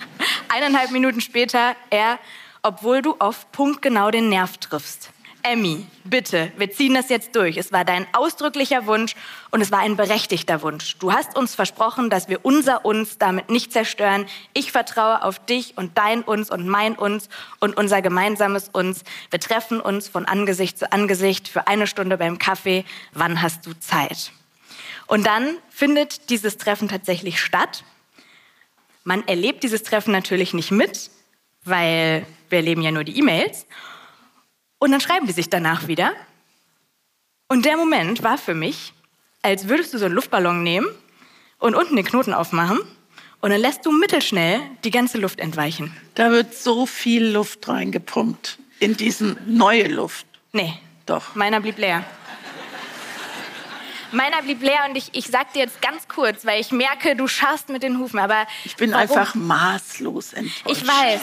1,5 Minuten später, er, obwohl du oft punktgenau den Nerv triffst. Emmy, bitte, wir ziehen das jetzt durch. Es war dein ausdrücklicher Wunsch und es war ein berechtigter Wunsch. Du hast uns versprochen, dass wir unser Uns damit nicht zerstören. Ich vertraue auf dich und dein Uns und mein Uns und unser gemeinsames Uns. Wir treffen uns von Angesicht zu Angesicht für 1 Stunde beim Kaffee. Wann hast du Zeit? Und dann findet dieses Treffen tatsächlich statt. Man erlebt dieses Treffen natürlich nicht mit, weil wir erleben ja nur die E-Mails. Und dann schreiben die sich danach wieder. Und der Moment war für mich, als würdest du so einen Luftballon nehmen und unten den Knoten aufmachen und dann lässt du mittelschnell die ganze Luft entweichen. Da wird so viel Luft reingepumpt in diesen neue Luft. Nee, doch. Meiner blieb leer. Meiner blieb leer und ich sag dir jetzt ganz kurz, weil ich merke, du scharrst mit den Hufen, aber ich bin einfach maßlos enttäuscht. Ich weiß.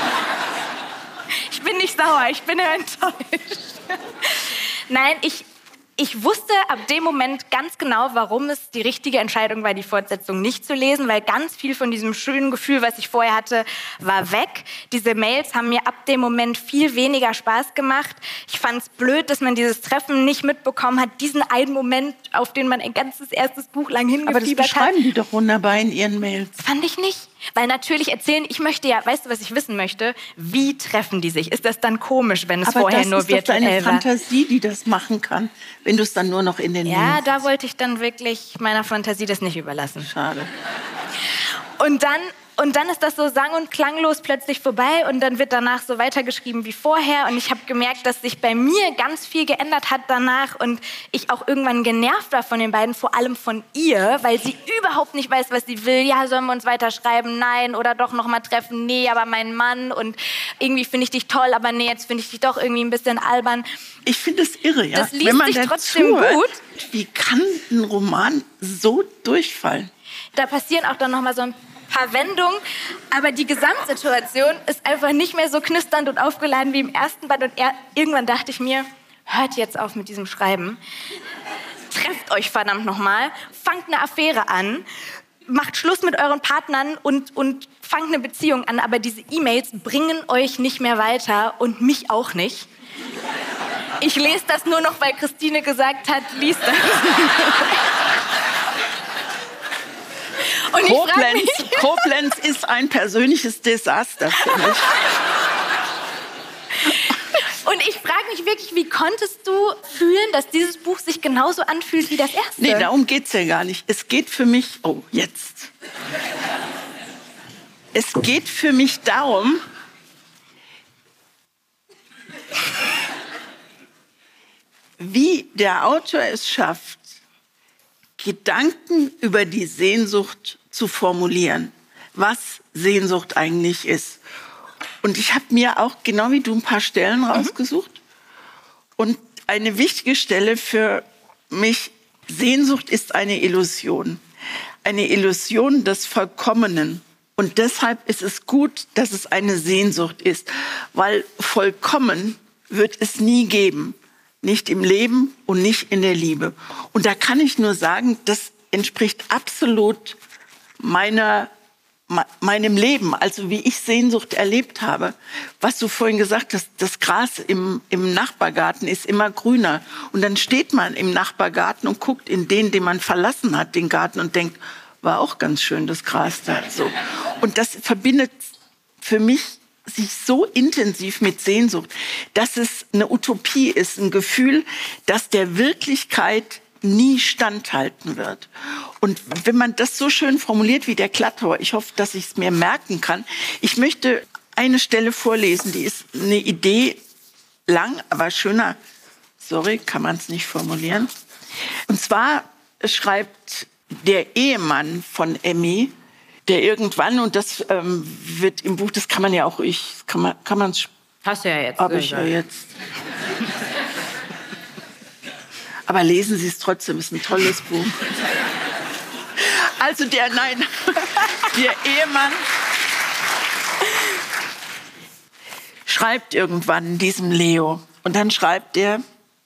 Ich bin nicht sauer, ich bin enttäuscht. Nein, ich wusste ab dem Moment ganz genau, warum es die richtige Entscheidung war, die Fortsetzung nicht zu lesen, weil ganz viel von diesem schönen Gefühl, was ich vorher hatte, war weg. Diese Mails haben mir ab dem Moment viel weniger Spaß gemacht. Ich fand es blöd, dass man dieses Treffen nicht mitbekommen hat, diesen einen Moment, auf den man ein ganzes erstes Buch lang hingefiebert hat. Aber das beschreiben die doch wunderbar in ihren Mails. Fand ich nicht. Weil natürlich erzählen, ich möchte ja, weißt du, was ich wissen möchte? Wie treffen die sich? Ist das dann komisch, wenn es vorher nur virtuell war? Aber das ist doch deine Fantasie, die das machen kann, wenn du es dann nur noch in den Ja, da wollte ich dann wirklich meiner Fantasie das nicht überlassen. Schade. Und dann ist das so sang- und klanglos plötzlich vorbei und dann wird danach so weitergeschrieben wie vorher und ich habe gemerkt, dass sich bei mir ganz viel geändert hat danach und ich auch irgendwann genervt war von den beiden, vor allem von ihr, weil sie überhaupt nicht weiß, was sie will. Ja, sollen wir uns weiterschreiben? Nein. Oder doch noch mal treffen? Nee, aber mein Mann und irgendwie finde ich dich toll, aber nee, jetzt finde ich dich doch irgendwie ein bisschen albern. Ich finde es irre, ja. Das liest sich trotzdem gut. Wie kann ein Roman so durchfallen? Da passieren auch dann noch mal so ein paar Wendungen, aber die Gesamtsituation ist einfach nicht mehr so knisternd und aufgeladen wie im ersten Band. Und irgendwann dachte ich mir, hört jetzt auf mit diesem Schreiben. Trefft euch verdammt nochmal, fangt eine Affäre an, macht Schluss mit euren Partnern und fangt eine Beziehung an. Aber diese E-Mails bringen euch nicht mehr weiter und mich auch nicht. Ich lese das nur noch, weil Christine gesagt hat, lies das. Und Koblenz ist ein persönliches Desaster für mich. Und ich frage mich wirklich, wie konntest du fühlen, dass dieses Buch sich genauso anfühlt wie das erste? Nee, darum geht's ja gar nicht. Es geht für mich... Oh, jetzt. Es geht für mich darum, wie der Autor es schafft, Gedanken über die Sehnsucht zu formulieren, was Sehnsucht eigentlich ist. Und ich habe mir auch, genau wie du, ein paar Stellen rausgesucht. Und eine wichtige Stelle für mich: Sehnsucht ist eine Illusion des Vollkommenen. Und deshalb ist es gut, dass es eine Sehnsucht ist, weil vollkommen wird es nie geben. Nicht im Leben und nicht in der Liebe. Und da kann ich nur sagen, das entspricht absolut meinem Leben, also wie ich Sehnsucht erlebt habe. Was du vorhin gesagt hast, das Gras im Nachbargarten ist immer grüner. Und dann steht man im Nachbargarten und guckt in den man verlassen hat, den Garten, und denkt, war auch ganz schön, das Gras da. So. Und das verbindet für mich sich so intensiv mit Sehnsucht, dass es eine Utopie ist, ein Gefühl, das der Wirklichkeit nie standhalten wird. Und wenn man das so schön formuliert wie der Glattauer, ich hoffe, dass ich es mir merken kann, ich möchte eine Stelle vorlesen, die ist eine Idee lang, aber schöner, sorry, kann man es nicht formulieren. Und zwar schreibt der Ehemann von Emmy, der irgendwann, und das wird im Buch, das kann man ja auch, kann man es... Hast du ja jetzt. Habe ich ja jetzt. Aber lesen Sie es trotzdem, ist ein tolles Buch. Also der Ehemann schreibt irgendwann in diesem Leo. Und dann schreibt er: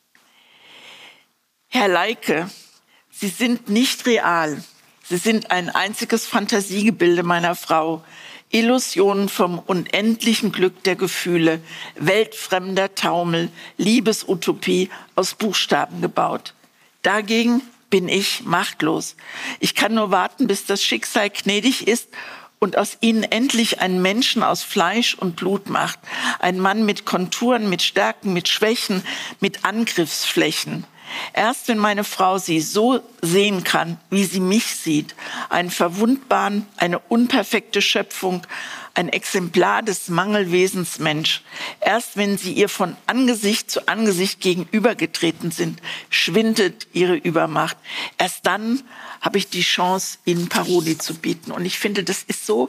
Herr Leike, Sie sind nicht real. Sie sind ein einziges Fantasiegebilde meiner Frau. Illusionen vom unendlichen Glück der Gefühle, weltfremder Taumel, Liebesutopie aus Buchstaben gebaut. Dagegen bin ich machtlos. Ich kann nur warten, bis das Schicksal gnädig ist und aus ihnen endlich einen Menschen aus Fleisch und Blut macht. Ein Mann mit Konturen, mit Stärken, mit Schwächen, mit Angriffsflächen. Erst wenn meine Frau sie so sehen kann, wie sie mich sieht, einen verwundbaren, eine unperfekte Schöpfung, ein Exemplar des Mangelwesens Mensch, erst wenn sie ihr von Angesicht zu Angesicht gegenübergetreten sind, schwindet ihre Übermacht. Erst dann habe ich die Chance, ihnen Parodie zu bieten. Und ich finde, das ist so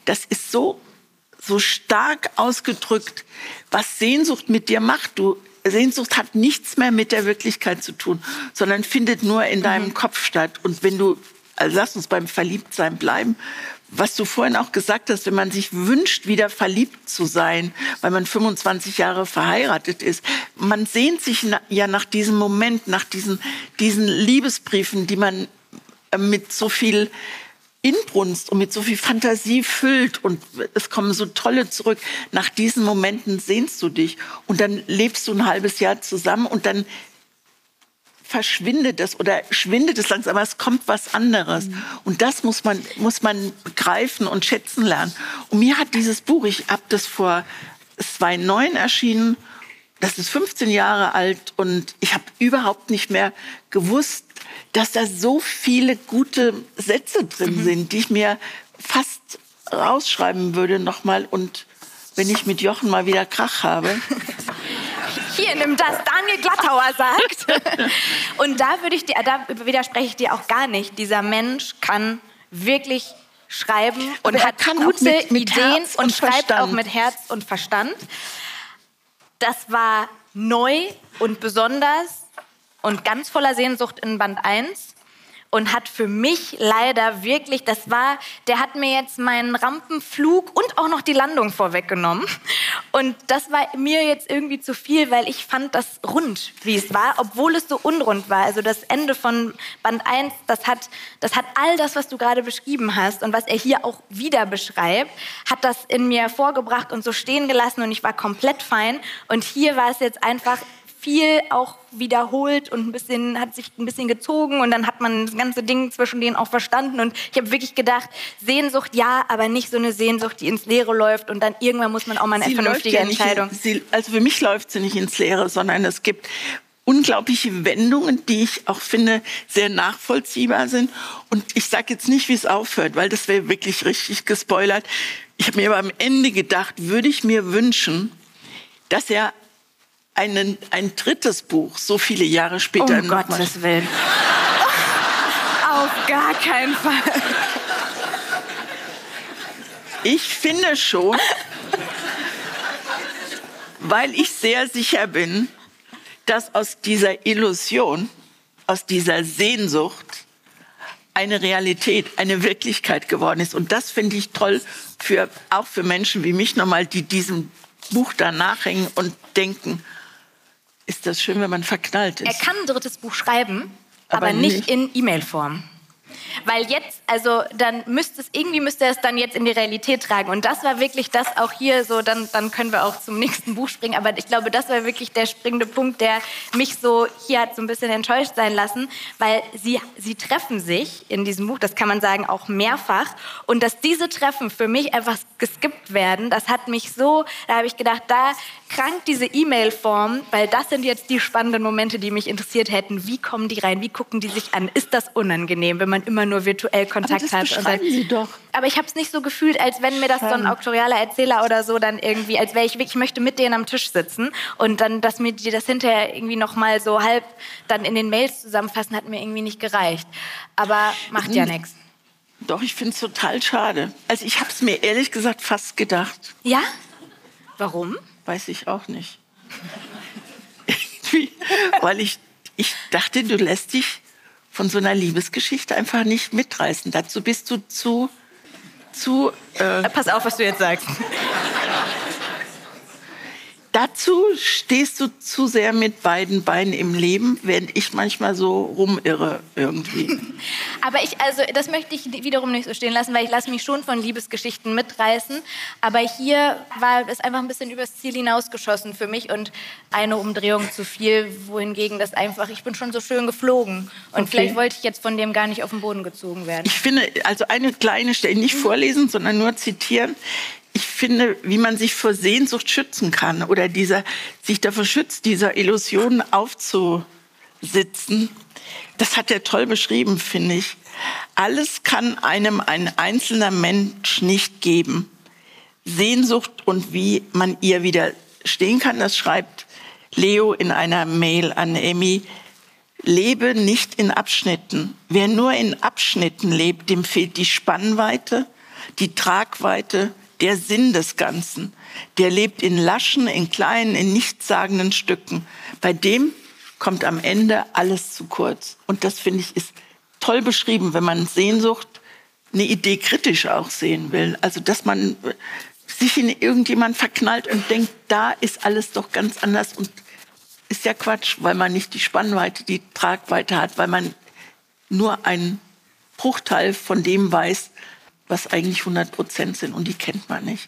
stark ausgedrückt, was Sehnsucht mit dir macht. Sehnsucht hat nichts mehr mit der Wirklichkeit zu tun, sondern findet nur in deinem Kopf statt. Und wenn lass uns beim Verliebtsein bleiben, was du vorhin auch gesagt hast, wenn man sich wünscht, wieder verliebt zu sein, weil man 25 Jahre verheiratet ist, man sehnt sich ja nach diesem Moment, nach diesen Liebesbriefen, die man mit so viel Inbrunst und mit so viel Fantasie füllt, und es kommen so tolle zurück. Nach diesen Momenten sehnst du dich, und dann lebst du ein halbes Jahr zusammen und dann verschwindet es oder schwindet es langsam, aber es kommt was anderes. Und das muss man begreifen und schätzen lernen. Und mir hat dieses Buch, ich habe das vor 2009 erschienen, das ist 15 Jahre alt, und ich habe überhaupt nicht mehr gewusst, dass da so viele gute Sätze drin sind, die ich mir fast rausschreiben würde nochmal. Und wenn ich mit Jochen mal wieder Krach habe. Hier, nimm das, Daniel Glattauer sagt. Und da widerspreche ich dir auch gar nicht. Dieser Mensch kann wirklich schreiben und hat gute Ideen und schreibt auch mit Herz und Verstand. Das war neu und besonders und ganz voller Sehnsucht in Band 1 und hat für mich leider wirklich, der hat mir jetzt meinen Rampenflug und auch noch die Landung vorweggenommen. Und das war mir jetzt irgendwie zu viel, weil ich fand das rund, wie es war, obwohl es so unrund war. Also das Ende von Band 1, das hat all das, was du gerade beschrieben hast und was er hier auch wieder beschreibt, hat das in mir vorgebracht und so stehen gelassen, und ich war komplett fein. Und hier war es jetzt einfach viel auch wiederholt und hat sich ein bisschen gezogen und dann hat man das ganze Ding zwischen denen auch verstanden und ich habe wirklich gedacht, Sehnsucht ja, aber nicht so eine Sehnsucht, die ins Leere läuft und dann irgendwann muss man auch mal eine vernünftige Entscheidung. Also für mich läuft sie nicht ins Leere, sondern es gibt unglaubliche Wendungen, die ich auch finde sehr nachvollziehbar sind und ich sage jetzt nicht, wie es aufhört, weil das wäre wirklich richtig gespoilert. Ich habe mir aber am Ende gedacht, würde ich mir wünschen, dass er ein drittes Buch so viele Jahre später um Gottes Willen. Auf gar keinen Fall. Ich finde schon, weil ich sehr sicher bin, dass aus dieser Illusion, aus dieser Sehnsucht eine Realität, eine Wirklichkeit geworden ist. Und das finde ich toll, auch für Menschen wie mich nochmal, die diesem Buch da nachhängen und denken, ist das schön, wenn man verknallt ist. Er kann ein drittes Buch schreiben, aber nicht in E-Mail-Form. Weil jetzt, also dann müsste er es dann jetzt in die Realität tragen. Und das war wirklich das auch hier so, dann können wir auch zum nächsten Buch springen. Aber ich glaube, das war wirklich der springende Punkt, der mich so hier hat so ein bisschen enttäuscht sein lassen. Weil sie treffen sich in diesem Buch, das kann man sagen, auch mehrfach. Und dass diese Treffen für mich einfach geskippt werden, das hat mich so, da habe ich gedacht, da krankt diese E-Mail-Form, weil das sind jetzt die spannenden Momente, die mich interessiert hätten. Wie kommen die rein? Wie gucken die sich an? Ist das unangenehm, wenn man immer nur virtuell Kontakt hat? Aber das beschreiben Sie doch. Aber ich habe es nicht so gefühlt, als wenn mir das so ein auktorialer Erzähler oder so dann irgendwie, als wäre ich möchte mit denen am Tisch sitzen und dann, dass mir die das hinterher irgendwie noch mal so halb dann in den Mails zusammenfassen, hat mir irgendwie nicht gereicht. Aber macht ja nichts. Doch, ich finde es total schade. Also ich habe es mir ehrlich gesagt fast gedacht. Ja? Warum? Weiß ich auch nicht. Weil ich dachte, du lässt dich von so einer Liebesgeschichte einfach nicht mitreißen. Dazu bist du zu Pass auf, was du jetzt sagst. Dazu stehst du zu sehr mit beiden Beinen im Leben, während ich manchmal so rumirre irgendwie. Aber das möchte ich wiederum nicht so stehen lassen, weil ich lasse mich schon von Liebesgeschichten mitreißen. Aber hier war es einfach ein bisschen übers Ziel hinausgeschossen für mich und eine Umdrehung zu viel, wohingegen das einfach, ich bin schon so schön geflogen. Und vielleicht wollte ich jetzt von dem gar nicht auf den Boden gezogen werden. Ich finde, also eine kleine Stelle, nicht vorlesen, sondern nur zitieren. Ich finde, wie man sich vor Sehnsucht schützen kann oder sich davor schützt, dieser Illusion aufzusitzen, das hat er toll beschrieben, finde ich. Alles kann einem ein einzelner Mensch nicht geben. Sehnsucht und wie man ihr widerstehen kann, das schreibt Leo in einer Mail an Emmy. Lebe nicht in Abschnitten. Wer nur in Abschnitten lebt, dem fehlt die Spannweite, die Tragweite, der Sinn des Ganzen. Der lebt in laschen, in kleinen, in nichtssagenden Stücken. Bei dem kommt am Ende alles zu kurz. Und das, finde ich, ist toll beschrieben, wenn man Sehnsucht, eine Idee kritisch auch sehen will. Also, dass man sich in irgendjemand verknallt und denkt, da ist alles doch ganz anders. Und ist ja Quatsch, weil man nicht die Spannweite, die Tragweite hat, weil man nur einen Bruchteil von dem weiß, was eigentlich 100% sind, und die kennt man nicht.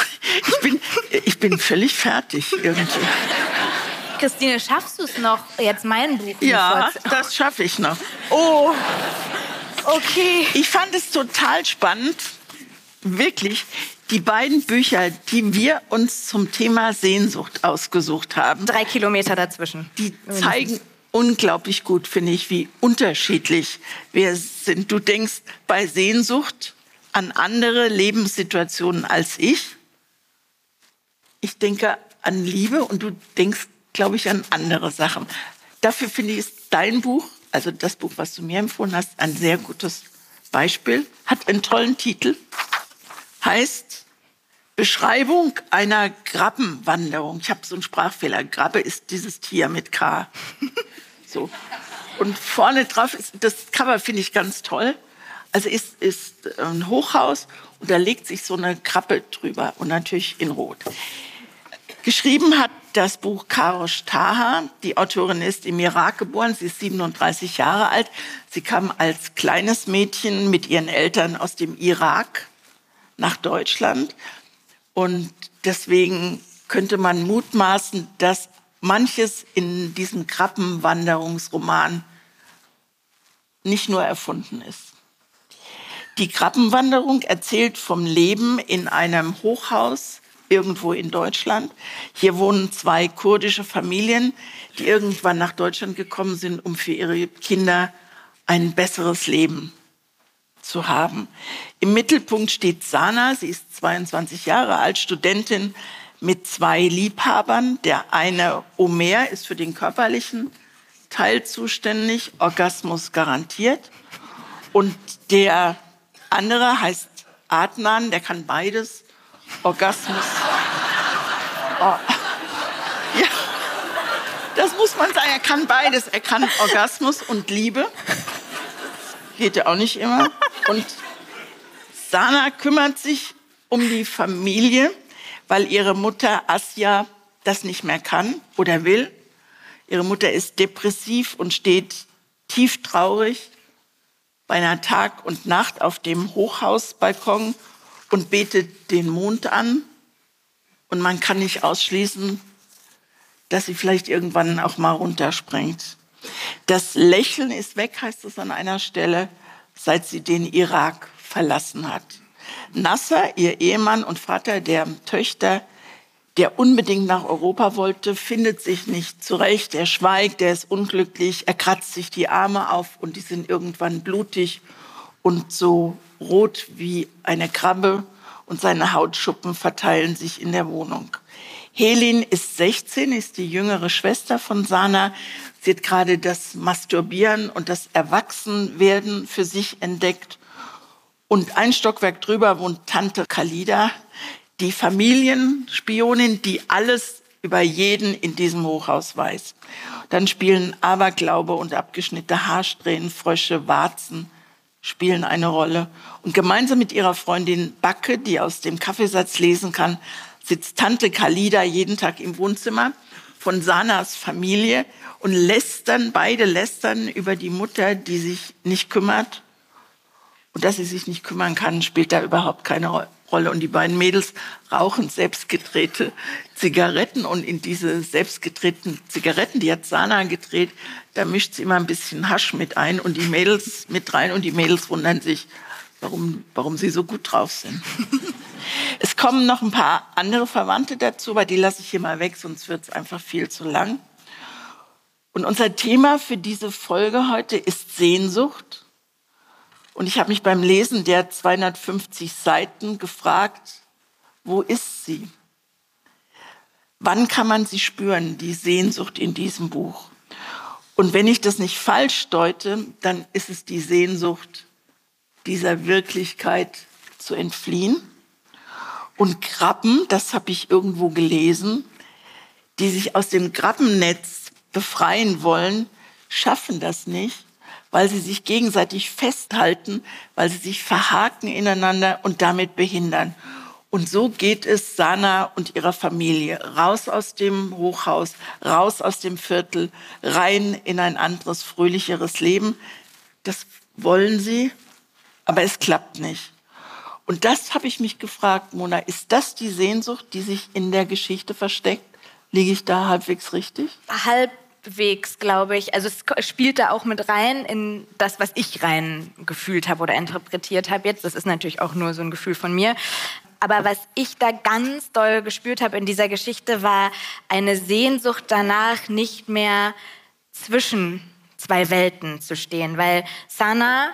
Ich bin völlig fertig irgendwie. Christine, schaffst du es noch, jetzt mein Buch? Ja, das schaffe ich noch. Oh, okay. Ich fand es total spannend, wirklich, die beiden Bücher, die wir uns zum Thema Sehnsucht ausgesucht haben. 3 Kilometer dazwischen. Die zeigen unglaublich gut, finde ich, wie unterschiedlich wir sind. Du denkst bei Sehnsucht an andere Lebenssituationen als ich. Ich denke an Liebe und du denkst, glaube ich, an andere Sachen. Dafür finde ich, ist dein Buch, also das Buch, was du mir empfohlen hast, ein sehr gutes Beispiel. Hat einen tollen Titel. Heißt Beschreibung einer Grabbenwanderung. Ich habe so einen Sprachfehler. Grabbe ist dieses Tier mit K. So. Und vorne drauf ist, das Cover finde ich ganz toll. Also ist ein Hochhaus und da legt sich so eine Krabbe drüber und natürlich in Rot. Geschrieben hat das Buch Karosh Taha. Die Autorin ist im Irak geboren, sie ist 37 Jahre alt. Sie kam als kleines Mädchen mit ihren Eltern aus dem Irak nach Deutschland. Und deswegen könnte man mutmaßen, dass manches in diesem Krabbenwanderungsroman nicht nur erfunden ist. Die Krabbenwanderung erzählt vom Leben in einem Hochhaus irgendwo in Deutschland. Hier wohnen 2 kurdische Familien, die irgendwann nach Deutschland gekommen sind, um für ihre Kinder ein besseres Leben zu haben. Im Mittelpunkt steht Sana, sie ist 22 Jahre alt, Studentin mit 2 Liebhabern. Der eine, Omer, ist für den körperlichen Teil zuständig, Orgasmus garantiert. Und der andere heißt Adnan, der kann beides, Orgasmus. Oh. Ja, das muss man sagen, er kann beides. Er kann Orgasmus und Liebe. Geht ja auch nicht immer. Und Sana kümmert sich um die Familie, weil ihre Mutter Asja das nicht mehr kann oder will. Ihre Mutter ist depressiv und steht tief traurig bei einer Tag und Nacht auf dem Hochhausbalkon und betet den Mond an. Und man kann nicht ausschließen, dass sie vielleicht irgendwann auch mal runterspringt. Das Lächeln ist weg, heißt es an einer Stelle, seit sie den Irak verlassen hat. Nasser, ihr Ehemann und Vater der Töchter, der unbedingt nach Europa wollte, findet sich nicht zurecht. Er schweigt, er ist unglücklich, er kratzt sich die Arme auf und die sind irgendwann blutig und so rot wie eine Krabbe und seine Hautschuppen verteilen sich in der Wohnung. Helin ist 16, ist die jüngere Schwester von Sana. Sie hat gerade das Masturbieren und das Erwachsenwerden für sich entdeckt. Und ein Stockwerk drüber wohnt Tante Khalida, die Familienspionin, die alles über jeden in diesem Hochhaus weiß. Dann spielen Aberglaube und abgeschnittene Haarsträhnen, Frösche, Warzen spielen eine Rolle. Und gemeinsam mit ihrer Freundin Backe, die aus dem Kaffeesatz lesen kann, sitzt Tante Khalida jeden Tag im Wohnzimmer von Sanas Familie und beide lästern über die Mutter, die sich nicht kümmert. Und dass sie sich nicht kümmern kann, spielt da überhaupt keine Rolle. Und die beiden Mädels rauchen selbstgedrehte Zigaretten. Und in diese selbstgedrehten Zigaretten, die hat Sana gedreht, da mischt sie immer ein bisschen Hasch mit ein und die Mädels mit rein. Und die Mädels wundern sich, warum sie so gut drauf sind. Es kommen noch ein paar andere Verwandte dazu, aber die lasse ich hier mal weg, sonst wird es einfach viel zu lang. Und unser Thema für diese Folge heute ist Sehnsucht. Und ich habe mich beim Lesen der 250 Seiten gefragt, wo ist sie? Wann kann man sie spüren, die Sehnsucht in diesem Buch? Und wenn ich das nicht falsch deute, dann ist es die Sehnsucht, dieser Wirklichkeit zu entfliehen. Und Krabben, das habe ich irgendwo gelesen, die sich aus dem Krabbennetz befreien wollen, schaffen das nicht, weil sie sich gegenseitig festhalten, weil sie sich verhaken ineinander und damit behindern. Und so geht es Sana und ihrer Familie. Raus aus dem Hochhaus, raus aus dem Viertel, rein in ein anderes, fröhlicheres Leben. Das wollen sie, aber es klappt nicht. Und das habe ich mich gefragt, Mona, ist das die Sehnsucht, die sich in der Geschichte versteckt? Liege ich da halbwegs richtig? Halbwegs, glaube ich. Also es spielt da auch mit rein in das, was ich rein gefühlt habe oder interpretiert habe jetzt. Das ist natürlich auch nur so ein Gefühl von mir. Aber was ich da ganz doll gespürt habe in dieser Geschichte, war eine Sehnsucht danach, nicht mehr zwischen 2 Welten zu stehen. Weil Sana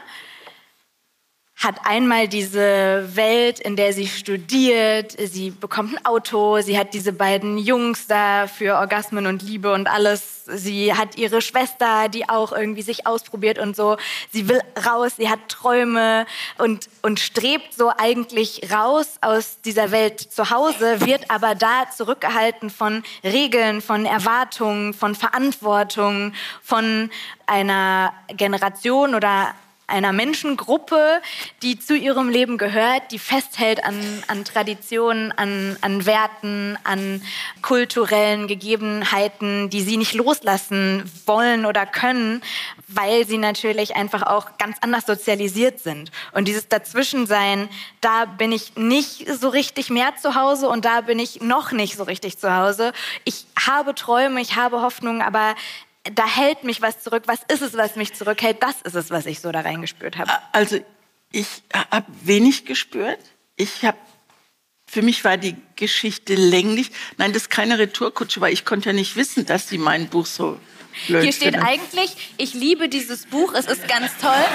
hat einmal diese Welt, in der sie studiert, sie bekommt ein Auto, sie hat diese beiden Jungs da für Orgasmen und Liebe und alles. Sie hat ihre Schwester, die auch irgendwie sich ausprobiert und so. Sie will raus, sie hat Träume und strebt so eigentlich raus aus dieser Welt zu Hause, wird aber da zurückgehalten von Regeln, von Erwartungen, von Verantwortung, von einer Generation oder einer Menschengruppe, die zu ihrem Leben gehört, die festhält an Traditionen, an Werten, an kulturellen Gegebenheiten, die sie nicht loslassen wollen oder können, weil sie natürlich einfach auch ganz anders sozialisiert sind. Und dieses Dazwischensein, da bin ich nicht so richtig mehr zu Hause und da bin ich noch nicht so richtig zu Hause. Ich habe Träume, ich habe Hoffnung, aber da hält mich was zurück. Was ist es, was mich zurückhält? Das ist es, was ich so da reingespürt habe. Also ich habe wenig gespürt. Für mich war die Geschichte länglich. Nein, das ist keine Retourkutsche, weil ich konnte ja nicht wissen, dass sie mein Buch so blöd Hier steht findet. eigentlich, ich liebe dieses Buch, es ist ganz toll.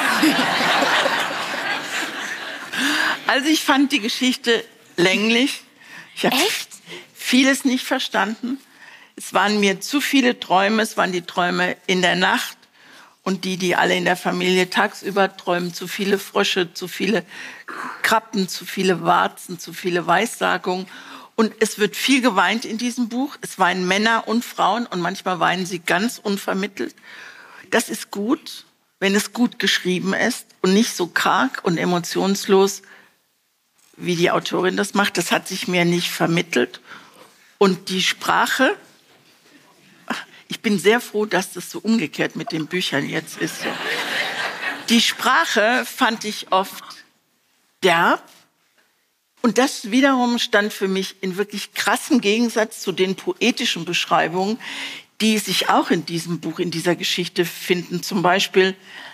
Also ich fand die Geschichte länglich. Ich habe vieles nicht verstanden. Es waren mir zu viele Träume, es waren die Träume in der Nacht und die alle in der Familie tagsüber träumen, zu viele Frösche, zu viele Krabben, zu viele Warzen, zu viele Weissagungen. Und es wird viel geweint in diesem Buch. Es weinen Männer und Frauen und manchmal weinen sie ganz unvermittelt. Das ist gut, wenn es gut geschrieben ist und nicht so karg und emotionslos, wie die Autorin das macht. Das hat sich mir nicht vermittelt. Und die Sprache, ich bin sehr froh, dass das so umgekehrt mit den Büchern jetzt ist. Die Sprache fand ich oft derb. Und das wiederum stand für mich in wirklich krassem Gegensatz zu den poetischen Beschreibungen, die sich auch in diesem Buch, in dieser Geschichte finden. Zum Beispiel,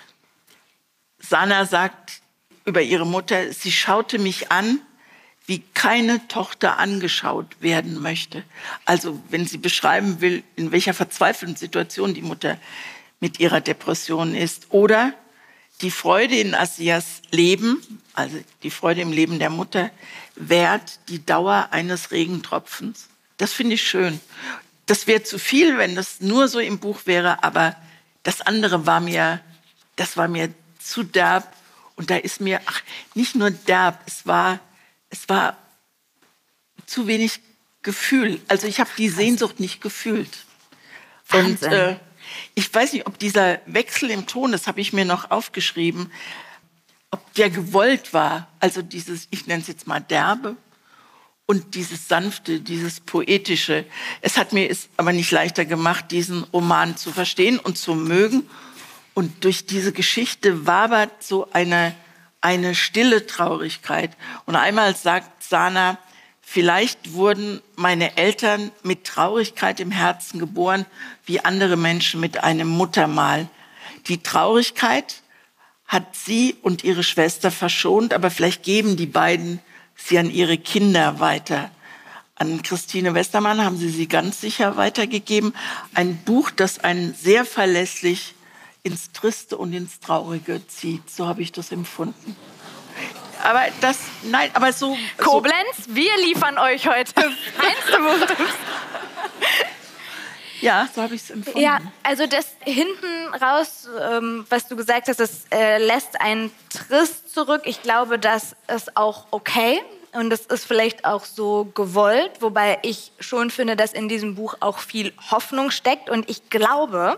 Sana sagt über ihre Mutter, sie schaute mich an, wie keine Tochter angeschaut werden möchte. Also wenn sie beschreiben will, in welcher verzweifelten Situation die Mutter mit ihrer Depression ist. Oder die Freude in Asias Leben, also die Freude im Leben der Mutter, währt die Dauer eines Regentropfens. Das finde ich schön. Das wäre zu viel, wenn das nur so im Buch wäre, aber das andere war mir zu derb. Und da ist mir, nicht nur derb, es war zu wenig Gefühl. Also ich habe die Sehnsucht nicht gefühlt. Und ich weiß nicht, ob dieser Wechsel im Ton, das habe ich mir noch aufgeschrieben, ob der gewollt war. Also dieses, ich nenne es jetzt mal derbe und dieses sanfte, dieses poetische. Es hat mir aber nicht leichter gemacht, diesen Roman zu verstehen und zu mögen. Und durch diese Geschichte wabert so eine stille Traurigkeit. Und einmal sagt Sana, vielleicht wurden meine Eltern mit Traurigkeit im Herzen geboren, wie andere Menschen mit einem Muttermal. Die Traurigkeit hat sie und ihre Schwester verschont, aber vielleicht geben die beiden sie an ihre Kinder weiter. An Christine Westermann haben sie ganz sicher weitergegeben. Ein Buch, das einen sehr verlässlich ins Triste und ins Traurige zieht. So habe ich das empfunden. Aber so... Koblenz, wir liefern euch heute feinste Buchtipps. Ja, so habe ich es empfunden. Ja, also das hinten raus, was du gesagt hast, das lässt einen trist zurück. Ich glaube, das ist auch okay. Und das ist vielleicht auch so gewollt, wobei ich schon finde, dass in diesem Buch auch viel Hoffnung steckt. Und ich glaube,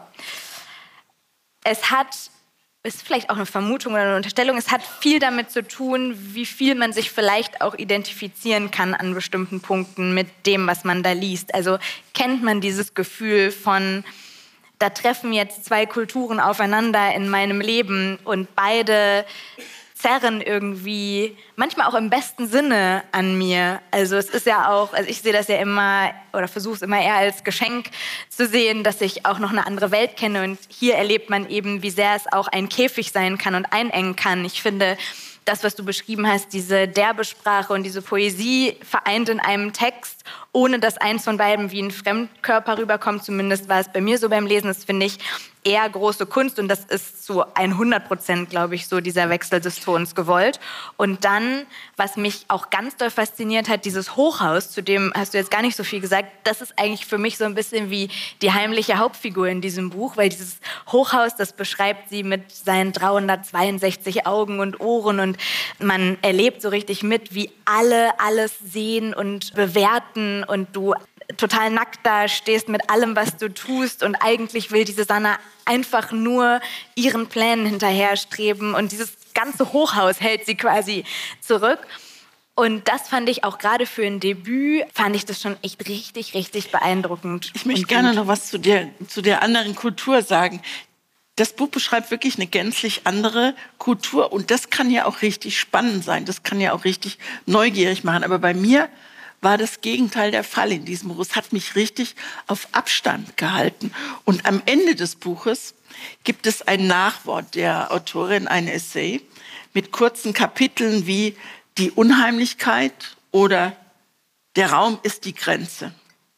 ist vielleicht auch eine Vermutung oder eine Unterstellung, es hat viel damit zu tun, wie viel man sich vielleicht auch identifizieren kann an bestimmten Punkten mit dem, was man da liest. Also kennt man dieses Gefühl von, da treffen jetzt zwei Kulturen aufeinander in meinem Leben und beide zerren irgendwie, manchmal auch im besten Sinne an mir. Also es ist ja auch, also ich sehe das ja immer oder versuche es immer eher als Geschenk zu sehen, dass ich auch noch eine andere Welt kenne und hier erlebt man eben, wie sehr es auch ein Käfig sein kann und einengen kann. Ich finde, das, was du beschrieben hast, diese derbe Sprache und diese Poesie vereint in einem Text, ohne dass eins von beiden wie ein Fremdkörper rüberkommt. Zumindest war es bei mir so beim Lesen. Das finde ich eher große Kunst und das ist zu 100%, glaube ich, so dieser Wechsel des Tons gewollt. Und dann, was mich auch ganz doll fasziniert hat, dieses Hochhaus, zu dem hast du jetzt gar nicht so viel gesagt, das ist eigentlich für mich so ein bisschen wie die heimliche Hauptfigur in diesem Buch, weil dieses Hochhaus, das beschreibt sie mit seinen 362 Augen und Ohren und man erlebt so richtig mit, wie alle alles sehen und bewerten und du total nackt da stehst mit allem, was du tust und eigentlich will diese Sanna einfach nur ihren Plänen hinterherstreben und dieses ganze Hochhaus hält sie quasi zurück. Und das fand ich auch gerade für ein Debüt, fand ich das schon echt richtig, richtig beeindruckend. Ich möchte gerne noch was zu der anderen Kultur sagen. Das Buch beschreibt wirklich eine gänzlich andere Kultur und das kann ja auch richtig spannend sein, das kann ja auch richtig neugierig machen. Aber bei mir war das Gegenteil der Fall in diesem Buch. Es hat mich richtig auf Abstand gehalten. Und am Ende des Buches gibt es ein Nachwort der Autorin, ein Essay mit kurzen Kapiteln wie die Unheimlichkeit oder der Raum ist die Grenze.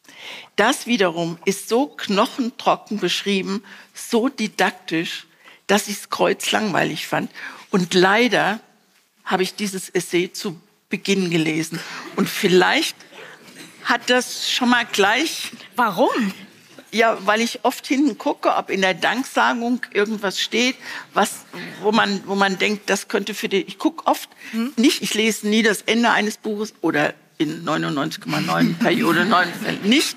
Das wiederum ist so knochentrocken beschrieben, so didaktisch, dass ich es kreuzlangweilig fand. Und leider habe ich dieses Essay zu Beginn gelesen. Und vielleicht hat das schon mal gleich... Warum? Ja, weil ich oft hinten gucke, ob in der Danksagung irgendwas steht, wo man denkt, das könnte für dich. Ich gucke oft nicht, ich lese nie das Ende eines Buches oder in 99,9 Periode 9 Fällen nicht.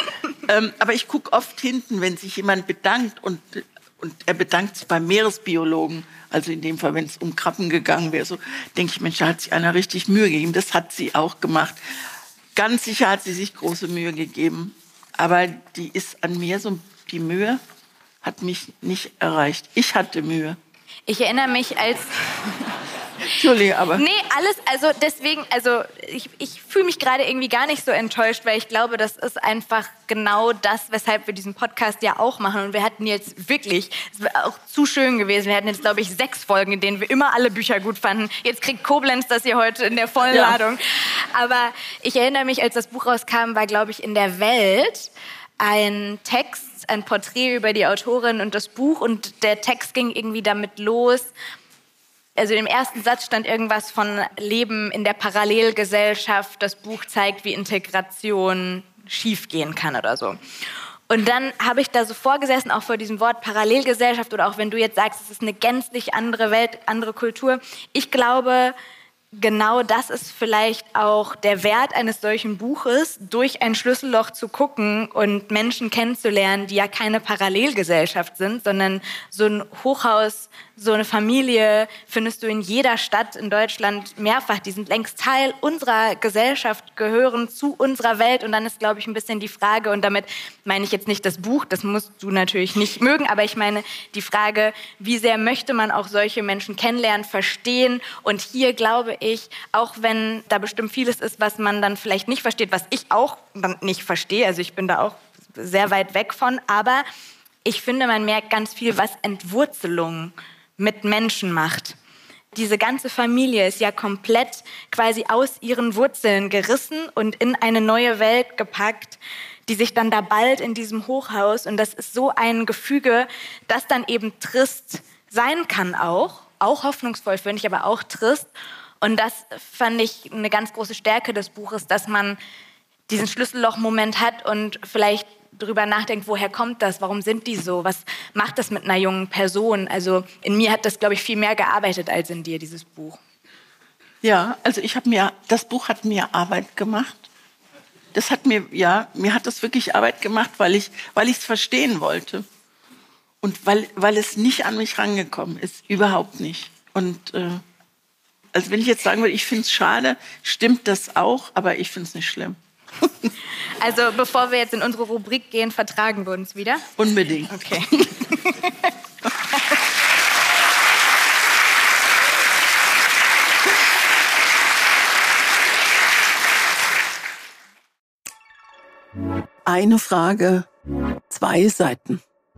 Aber ich gucke oft hinten, wenn sich jemand bedankt und er bedankt sich beim Meeresbiologen, also in dem Fall, wenn es um Krabben gegangen wäre, so denke ich, Mensch, da hat sich einer richtig Mühe gegeben. Das hat sie auch gemacht. Ganz sicher hat sie sich große Mühe gegeben. Aber die ist an mir so, die Mühe hat mich nicht erreicht. Ich hatte Mühe. Ich erinnere mich als... Entschuldige, aber... Nee, alles, also deswegen, also ich fühle mich gerade irgendwie gar nicht so enttäuscht, weil ich glaube, das ist einfach genau das, weshalb wir diesen Podcast ja auch machen. Und wir hatten jetzt wirklich, es wäre auch zu schön gewesen, wir hatten jetzt, glaube ich, 6 Folgen, in denen wir immer alle Bücher gut fanden. Jetzt kriegt Koblenz das hier heute in der vollen Ladung. Aber ich erinnere mich, als das Buch rauskam, war, glaube ich, in der Welt ein Text, ein Porträt über die Autorin und das Buch. Und der Text ging irgendwie damit los. Also im ersten Satz stand irgendwas von Leben in der Parallelgesellschaft. Das Buch zeigt, wie Integration schiefgehen kann oder so. Und dann habe ich da so vorgesessen, auch vor diesem Wort Parallelgesellschaft oder auch wenn du jetzt sagst, es ist eine gänzlich andere Welt, andere Kultur. Ich glaube, genau das ist vielleicht auch der Wert eines solchen Buches, durch ein Schlüsselloch zu gucken und Menschen kennenzulernen, die ja keine Parallelgesellschaft sind, sondern so ein Hochhaus, so eine Familie findest du in jeder Stadt in Deutschland mehrfach. Die sind längst Teil unserer Gesellschaft, gehören zu unserer Welt. Und dann ist, glaube ich, ein bisschen die Frage, und damit meine ich jetzt nicht das Buch, das musst du natürlich nicht mögen, aber ich meine die Frage, wie sehr möchte man auch solche Menschen kennenlernen, verstehen. Und hier glaube ich, auch wenn da bestimmt vieles ist, was man dann vielleicht nicht versteht, was ich auch dann nicht verstehe, also ich bin da auch sehr weit weg von, aber ich finde, man merkt ganz viel, was Entwurzelung mit Menschen macht. Diese ganze Familie ist ja komplett quasi aus ihren Wurzeln gerissen und in eine neue Welt gepackt, die sich dann da bald in diesem Hochhaus, und das ist so ein Gefüge, das dann eben trist sein kann auch hoffnungsvoll finde ich, aber auch trist. Und das fand ich eine ganz große Stärke des Buches, dass man diesen Schlüsselloch-Moment hat und vielleicht drüber nachdenkt, woher kommt das, warum sind die so, was macht das mit einer jungen Person? Also in mir hat das, glaube ich, viel mehr gearbeitet als in dir, dieses Buch. Ja, also das Buch hat mir Arbeit gemacht. Mir hat das wirklich Arbeit gemacht, weil ich es verstehen wollte. Und weil es nicht an mich rangekommen ist, überhaupt nicht. Und also wenn ich jetzt sagen würde, ich finde es schade, stimmt das auch, aber ich finde es nicht schlimm. Also bevor wir jetzt in unsere Rubrik gehen, vertragen wir uns wieder? Unbedingt. Okay. Eine Frage, 2 Seiten.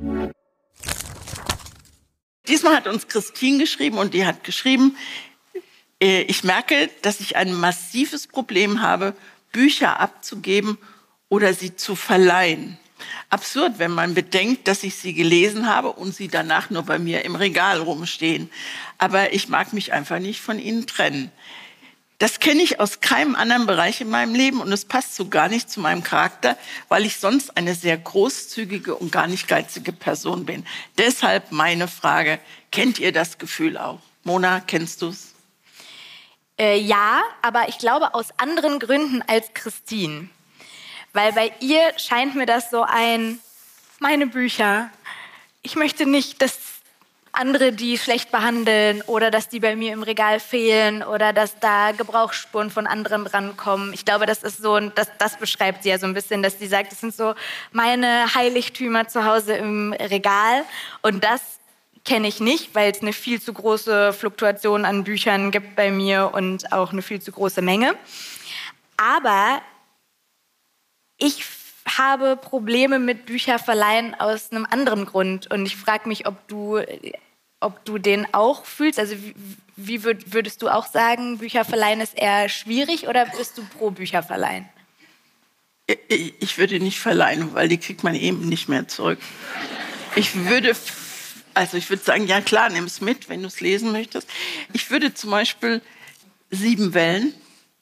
Diesmal hat uns Christine geschrieben und die hat geschrieben, ich merke, dass ich ein massives Problem habe, Bücher abzugeben oder sie zu verleihen. Absurd, wenn man bedenkt, dass ich sie gelesen habe und sie danach nur bei mir im Regal rumstehen. Aber ich mag mich einfach nicht von ihnen trennen. Das kenne ich aus keinem anderen Bereich in meinem Leben und es passt so gar nicht zu meinem Charakter, weil ich sonst eine sehr großzügige und gar nicht geizige Person bin. Deshalb meine Frage, kennt ihr das Gefühl auch? Mona, kennst du es? Ja, aber ich glaube aus anderen Gründen als Christine. Weil bei ihr scheint mir das so meine Bücher. Ich möchte nicht, dass andere die schlecht behandeln oder dass die bei mir im Regal fehlen oder dass da Gebrauchsspuren von anderen rankommen. Ich glaube, das beschreibt sie ja so ein bisschen, dass sie sagt, das sind so meine Heiligtümer zu Hause im Regal. Und das kenne ich nicht, weil es eine viel zu große Fluktuation an Büchern gibt bei mir und auch eine viel zu große Menge. Aber ich habe Probleme mit Bücherverleihen aus einem anderen Grund. Und ich frage mich, ob du den auch fühlst. Also wie würdest du auch sagen, Bücherverleihen ist eher schwierig oder bist du pro Bücherverleihen? Ich würde nicht verleihen, weil die kriegt man eben nicht mehr zurück. Ich würde sagen, ja klar, nimm es mit, wenn du es lesen möchtest. Ich würde zum Beispiel 7 Wellen.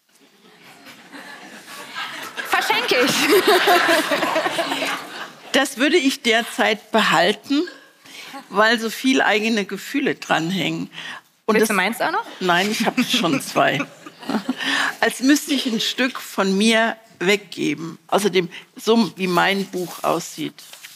Verschenke ich. Das würde ich derzeit behalten, weil so viel eigene Gefühle dranhängen. Willst du meins auch noch? Nein, ich habe schon 2. Als müsste ich ein Stück von mir weggeben. Außerdem, so wie mein Buch aussieht.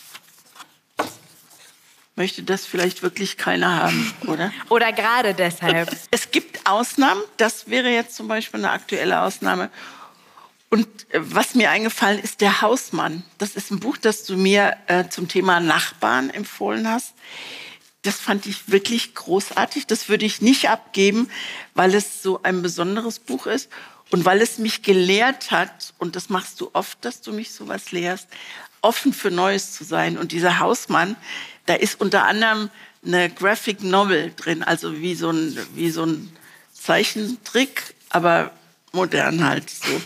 Möchte das vielleicht wirklich keiner haben, oder? Oder gerade deshalb. Es gibt Ausnahmen. Das wäre jetzt zum Beispiel eine aktuelle Ausnahme. Und was mir eingefallen ist, Der Hausmann. Das ist ein Buch, das du mir zum Thema Nachbarn empfohlen hast. Das fand ich wirklich großartig. Das würde ich nicht abgeben, weil es so ein besonderes Buch ist und weil es mich gelehrt hat, und das machst du oft, dass du mich sowas lehrst, offen für Neues zu sein. Und dieser Hausmann, da ist unter anderem eine Graphic Novel drin, also wie so ein Zeichentrick, aber modern halt so.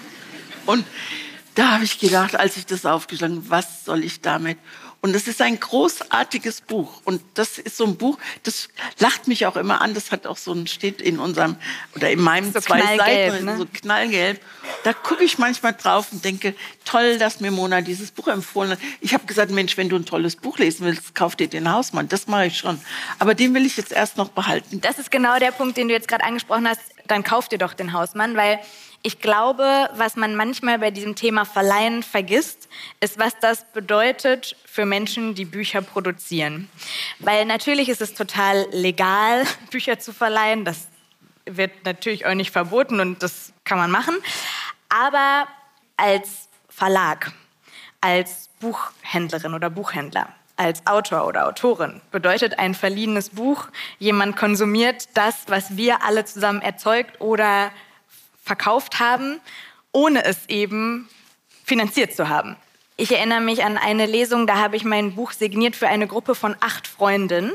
Und da habe ich gedacht, als ich das aufgeschlagen habe, was soll ich damit? Und das ist ein großartiges Buch. Und das ist so ein Buch, das lacht mich auch immer an. Das hat auch steht in unserem, oder in meinem so 2 Seiten, ne? So knallgelb. Da gucke ich manchmal drauf und denke, toll, dass mir Mona dieses Buch empfohlen hat. Ich habe gesagt, Mensch, wenn du ein tolles Buch lesen willst, kauf dir den Hausmann. Das mache ich schon. Aber den will ich jetzt erst noch behalten. Das ist genau der Punkt, den du jetzt gerade angesprochen hast. Dann kauf dir doch den Hausmann, weil ich glaube, was man manchmal bei diesem Thema Verleihen vergisst, ist, was das bedeutet für Menschen, die Bücher produzieren. Weil natürlich ist es total legal, Bücher zu verleihen. Das wird natürlich auch nicht verboten und das kann man machen. Aber als Verlag, als Buchhändlerin oder Buchhändler, als Autor oder Autorin bedeutet ein verliehenes Buch, jemand konsumiert das, was wir alle zusammen erzeugt oder verkauft haben, ohne es eben finanziert zu haben. Ich erinnere mich an eine Lesung, da habe ich mein Buch signiert für eine Gruppe von 8 Freundinnen.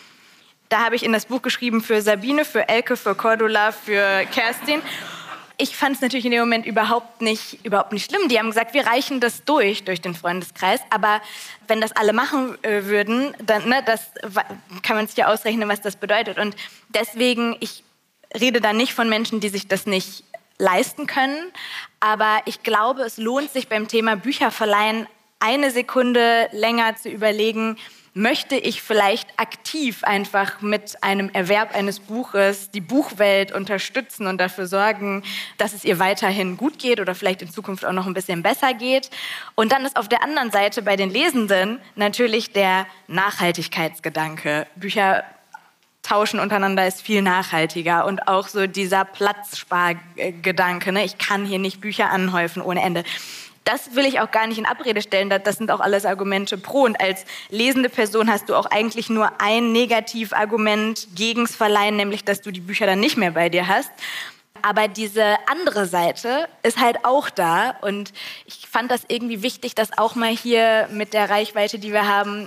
Da habe ich in das Buch geschrieben für Sabine, für Elke, für Cordula, für Kerstin. Ich fand es natürlich in dem Moment überhaupt nicht schlimm. Die haben gesagt, wir reichen das durch den Freundeskreis. Aber wenn das alle machen würden, dann das kann man sich ja ausrechnen, was das bedeutet. Und deswegen, ich rede da nicht von Menschen, die sich das nicht leisten können. Aber ich glaube, es lohnt sich beim Thema Bücherverleihen eine Sekunde länger zu überlegen, möchte ich vielleicht aktiv einfach mit einem Erwerb eines Buches die Buchwelt unterstützen und dafür sorgen, dass es ihr weiterhin gut geht oder vielleicht in Zukunft auch noch ein bisschen besser geht. Und dann ist auf der anderen Seite bei den Lesenden natürlich der Nachhaltigkeitsgedanke. Bücher tauschen untereinander ist viel nachhaltiger und auch so dieser Platzspargedanke, ne? Ich kann hier nicht Bücher anhäufen ohne Ende. Das will ich auch gar nicht in Abrede stellen, das sind auch alles Argumente pro. Und als lesende Person hast du auch eigentlich nur ein Negativargument gegens Verleihen, nämlich dass du die Bücher dann nicht mehr bei dir hast. Aber diese andere Seite ist halt auch da und ich fand das irgendwie wichtig, das auch mal hier mit der Reichweite, die wir haben,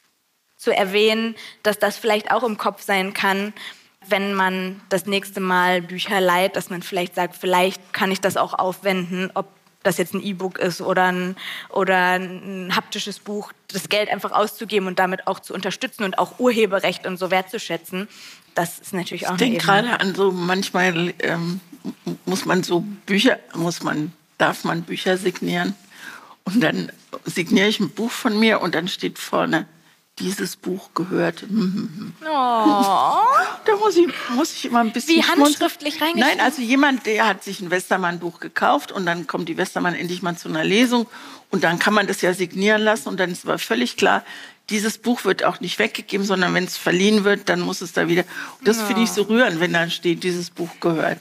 zu erwähnen, dass das vielleicht auch im Kopf sein kann, wenn man das nächste Mal Bücher leiht, dass man vielleicht sagt, vielleicht kann ich das auch aufwenden, ob das jetzt ein E-Book ist oder ein haptisches Buch, das Geld einfach auszugeben und damit auch zu unterstützen und auch Urheberrecht und so wertzuschätzen. Das ist natürlich auch eine Ebene. Ich denke gerade an so, manchmal darf man Bücher signieren und dann signiere ich ein Buch von mir und dann steht vorne dieses Buch gehört. Oh. Da muss ich immer ein bisschen Wie handschriftlich reingeschrieben? Nein, also jemand, der hat sich ein Westermann-Buch gekauft und dann kommt die Westermann endlich mal zu einer Lesung und dann kann man das ja signieren lassen und dann ist aber völlig klar, dieses Buch wird auch nicht weggegeben, sondern wenn es verliehen wird, dann muss es da wieder... Und das finde ich so rührend, wenn da steht, dieses Buch gehört.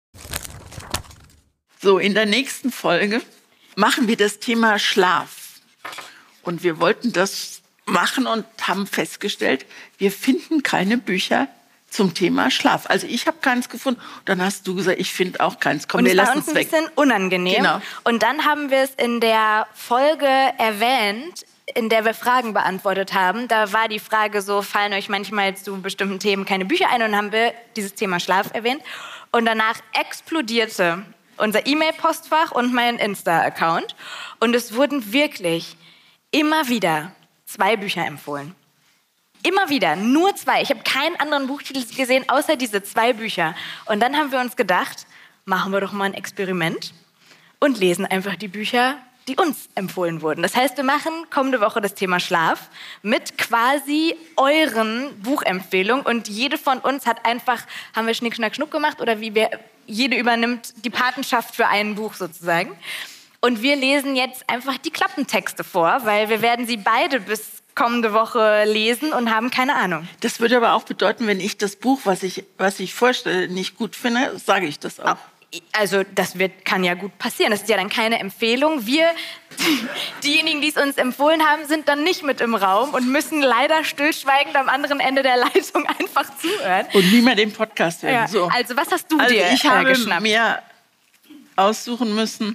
So, in der nächsten Folge machen wir das Thema Schlaf. Und wir wollten das machen und haben festgestellt, wir finden keine Bücher zum Thema Schlaf. Also ich habe keins gefunden. Dann hast du gesagt, ich finde auch keins. Komm, wir lassen es weg. Und es war uns ein bisschen unangenehm. Genau. Und dann haben wir es in der Folge erwähnt, in der wir Fragen beantwortet haben. Da war die Frage so, fallen euch manchmal zu bestimmten Themen keine Bücher ein? Und dann haben wir dieses Thema Schlaf erwähnt. Und danach explodierte unser E-Mail-Postfach und mein Insta-Account. Und es wurden wirklich immer wieder 2 Bücher empfohlen. Immer wieder, nur 2. Ich habe keinen anderen Buchtitel gesehen, außer diese 2 Bücher. Und dann haben wir uns gedacht, machen wir doch mal ein Experiment und lesen einfach die Bücher, die uns empfohlen wurden. Das heißt, wir machen kommende Woche das Thema Schlaf mit quasi euren Buchempfehlungen. Und jede von uns hat einfach, haben wir Schnick, Schnack, Schnuck gemacht oder jede übernimmt die Patenschaft für ein Buch sozusagen. Und wir lesen jetzt einfach die Klappentexte vor, weil wir werden sie beide bis kommende Woche lesen und haben keine Ahnung. Das würde aber auch bedeuten, wenn ich das Buch, was ich vorstelle, nicht gut finde, sage ich das auch. Also das kann ja gut passieren. Das ist ja dann keine Empfehlung. Diejenigen, die es uns empfohlen haben, sind dann nicht mit im Raum und müssen leider stillschweigend am anderen Ende der Leitung einfach zuhören. Und nie mehr den Podcast hören. Ja. So. Also was hast du dir ich habe geschnappt? mir aussuchen müssen.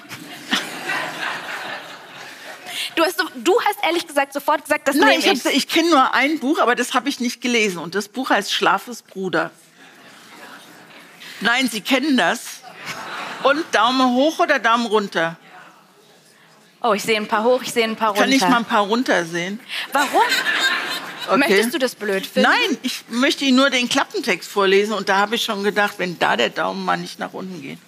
Du hast ehrlich gesagt sofort gesagt, das Nein, nehme ich. Ich kenne nur ein Buch, aber das habe ich nicht gelesen. Und das Buch heißt Schlafes Bruder. Nein, Sie kennen das. Und Daumen hoch oder Daumen runter? Oh, ich sehe ein paar hoch, ich sehe ein paar runter. Kann ich mal ein paar runter sehen? Warum? Okay. Möchtest du das blöd finden? Nein, ich möchte Ihnen nur den Klappentext vorlesen. Und da habe ich schon gedacht, wenn da der Daumen mal nicht nach unten geht.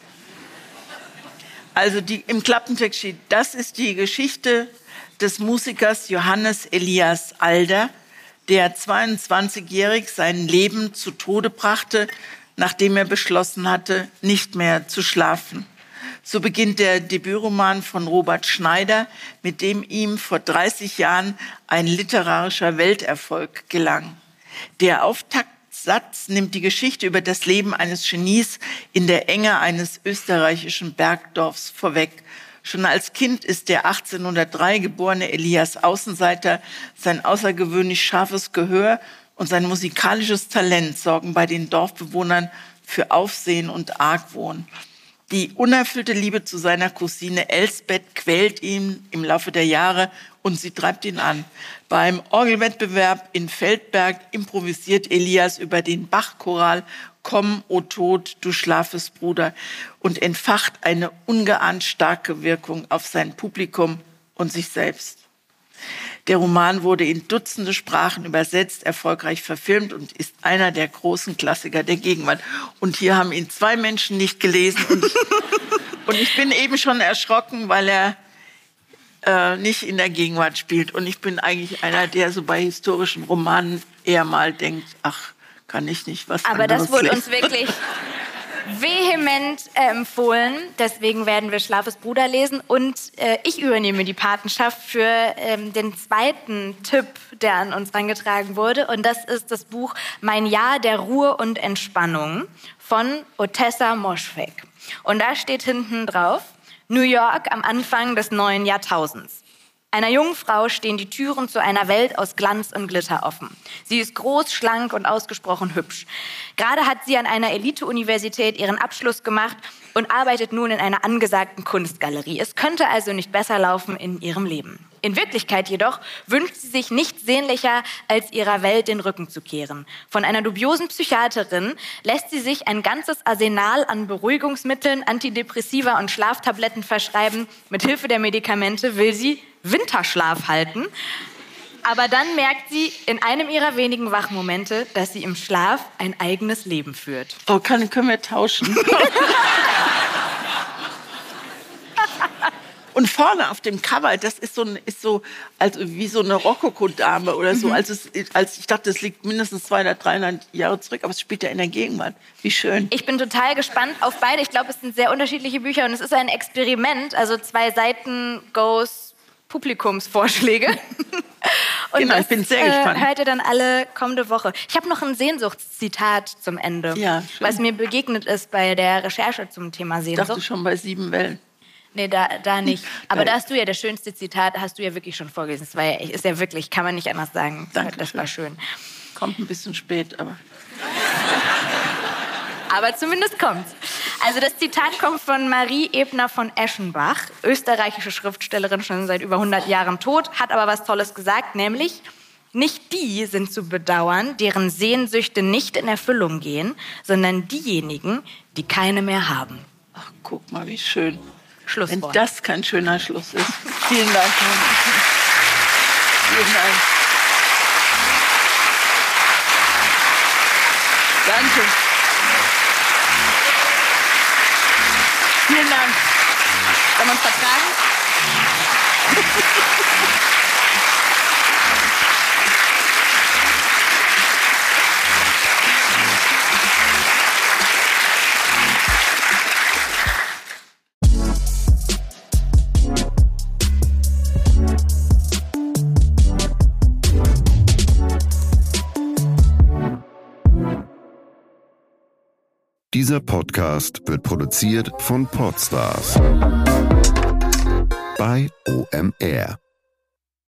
Also im Klappentext steht, das ist die Geschichte des Musikers Johannes Elias Alder, der 22-jährig sein Leben zu Tode brachte, nachdem er beschlossen hatte, nicht mehr zu schlafen. So beginnt der Debütroman von Robert Schneider, mit dem ihm vor 30 Jahren ein literarischer Welterfolg gelang. Der Auftaktsatz nimmt die Geschichte über das Leben eines Genies in der Enge eines österreichischen Bergdorfs vorweg. Schon als Kind ist der 1803 geborene Elias Außenseiter. Sein außergewöhnlich scharfes Gehör und sein musikalisches Talent sorgen bei den Dorfbewohnern für Aufsehen und Argwohn. Die unerfüllte Liebe zu seiner Cousine Elsbeth quält ihn im Laufe der Jahre und sie treibt ihn an. Beim Orgelwettbewerb in Feldberg improvisiert Elias über den Bachchoral Komm, o Tod, du schlafes Bruder und entfacht eine ungeahnt starke Wirkung auf sein Publikum und sich selbst. Der Roman wurde in Dutzende Sprachen übersetzt, erfolgreich verfilmt und ist einer der großen Klassiker der Gegenwart. Und hier haben ihn 2 Menschen nicht gelesen. Und ich bin eben schon erschrocken, weil er nicht in der Gegenwart spielt. Und ich bin eigentlich einer, der so bei historischen Romanen eher mal denkt, ach, kann ich nicht was Aber anderes das wurde lesen. uns wirklich vehement empfohlen. Deswegen werden wir Schlafes Bruder lesen. Und ich übernehme die Patenschaft für den zweiten Tipp, der an uns herangetragen wurde. Und das ist das Buch Mein Jahr der Ruhe und Entspannung von Ottessa Moschweg. Und da steht hinten drauf, New York am Anfang des neuen Jahrtausends. Einer jungen Frau stehen die Türen zu einer Welt aus Glanz und Glitter offen. Sie ist groß, schlank und ausgesprochen hübsch. Gerade hat sie an einer Elite-Universität ihren Abschluss gemacht und arbeitet nun in einer angesagten Kunstgalerie. Es könnte also nicht besser laufen in ihrem Leben. In Wirklichkeit jedoch wünscht sie sich nichts sehnlicher, als ihrer Welt den Rücken zu kehren. Von einer dubiosen Psychiaterin lässt sie sich ein ganzes Arsenal an Beruhigungsmitteln, Antidepressiva und Schlaftabletten verschreiben. Mithilfe der Medikamente will sie Winterschlaf halten. Aber dann merkt sie in einem ihrer wenigen Wachmomente, dass sie im Schlaf ein eigenes Leben führt. Oh, können wir tauschen? Und vorne auf dem Cover, das ist so also wie so eine Rokoko-Dame oder so. Also ich dachte, das liegt mindestens 200, 300 Jahre zurück, aber es spielt ja in der Gegenwart. Wie schön. Ich bin total gespannt auf beide. Ich glaube, es sind sehr unterschiedliche Bücher und es ist ein Experiment. Also 2 Seiten Goes Publikumsvorschläge. Und genau, ich bin sehr gespannt. Hört ihr dann alle kommende Woche. Ich habe noch ein Sehnsuchtszitat zum Ende, was mir begegnet ist bei der Recherche zum Thema Sehnsucht. Ich dachte schon bei 7 Wellen. Nee, da nicht. Aber da hast du ja das schönste Zitat, hast du ja wirklich schon vorgelesen. Das war ja, ist ja wirklich, kann man nicht anders sagen. Danke. Das war schön. Kommt ein bisschen spät, aber... Aber zumindest kommt's. Also das Zitat kommt von Marie Ebner von Eschenbach, österreichische Schriftstellerin, schon seit über 100 Jahren tot, hat aber was Tolles gesagt, nämlich: Nicht die sind zu bedauern, deren Sehnsüchte nicht in Erfüllung gehen, sondern diejenigen, die keine mehr haben. Ach, guck mal, wie schön. Schlusswort. Wenn das kein schöner Schluss ist. Vielen Dank. Vielen Dank. Danke. Vielen Dank. Kann man es vertragen? Dieser Podcast wird produziert von Podstars bei OMR.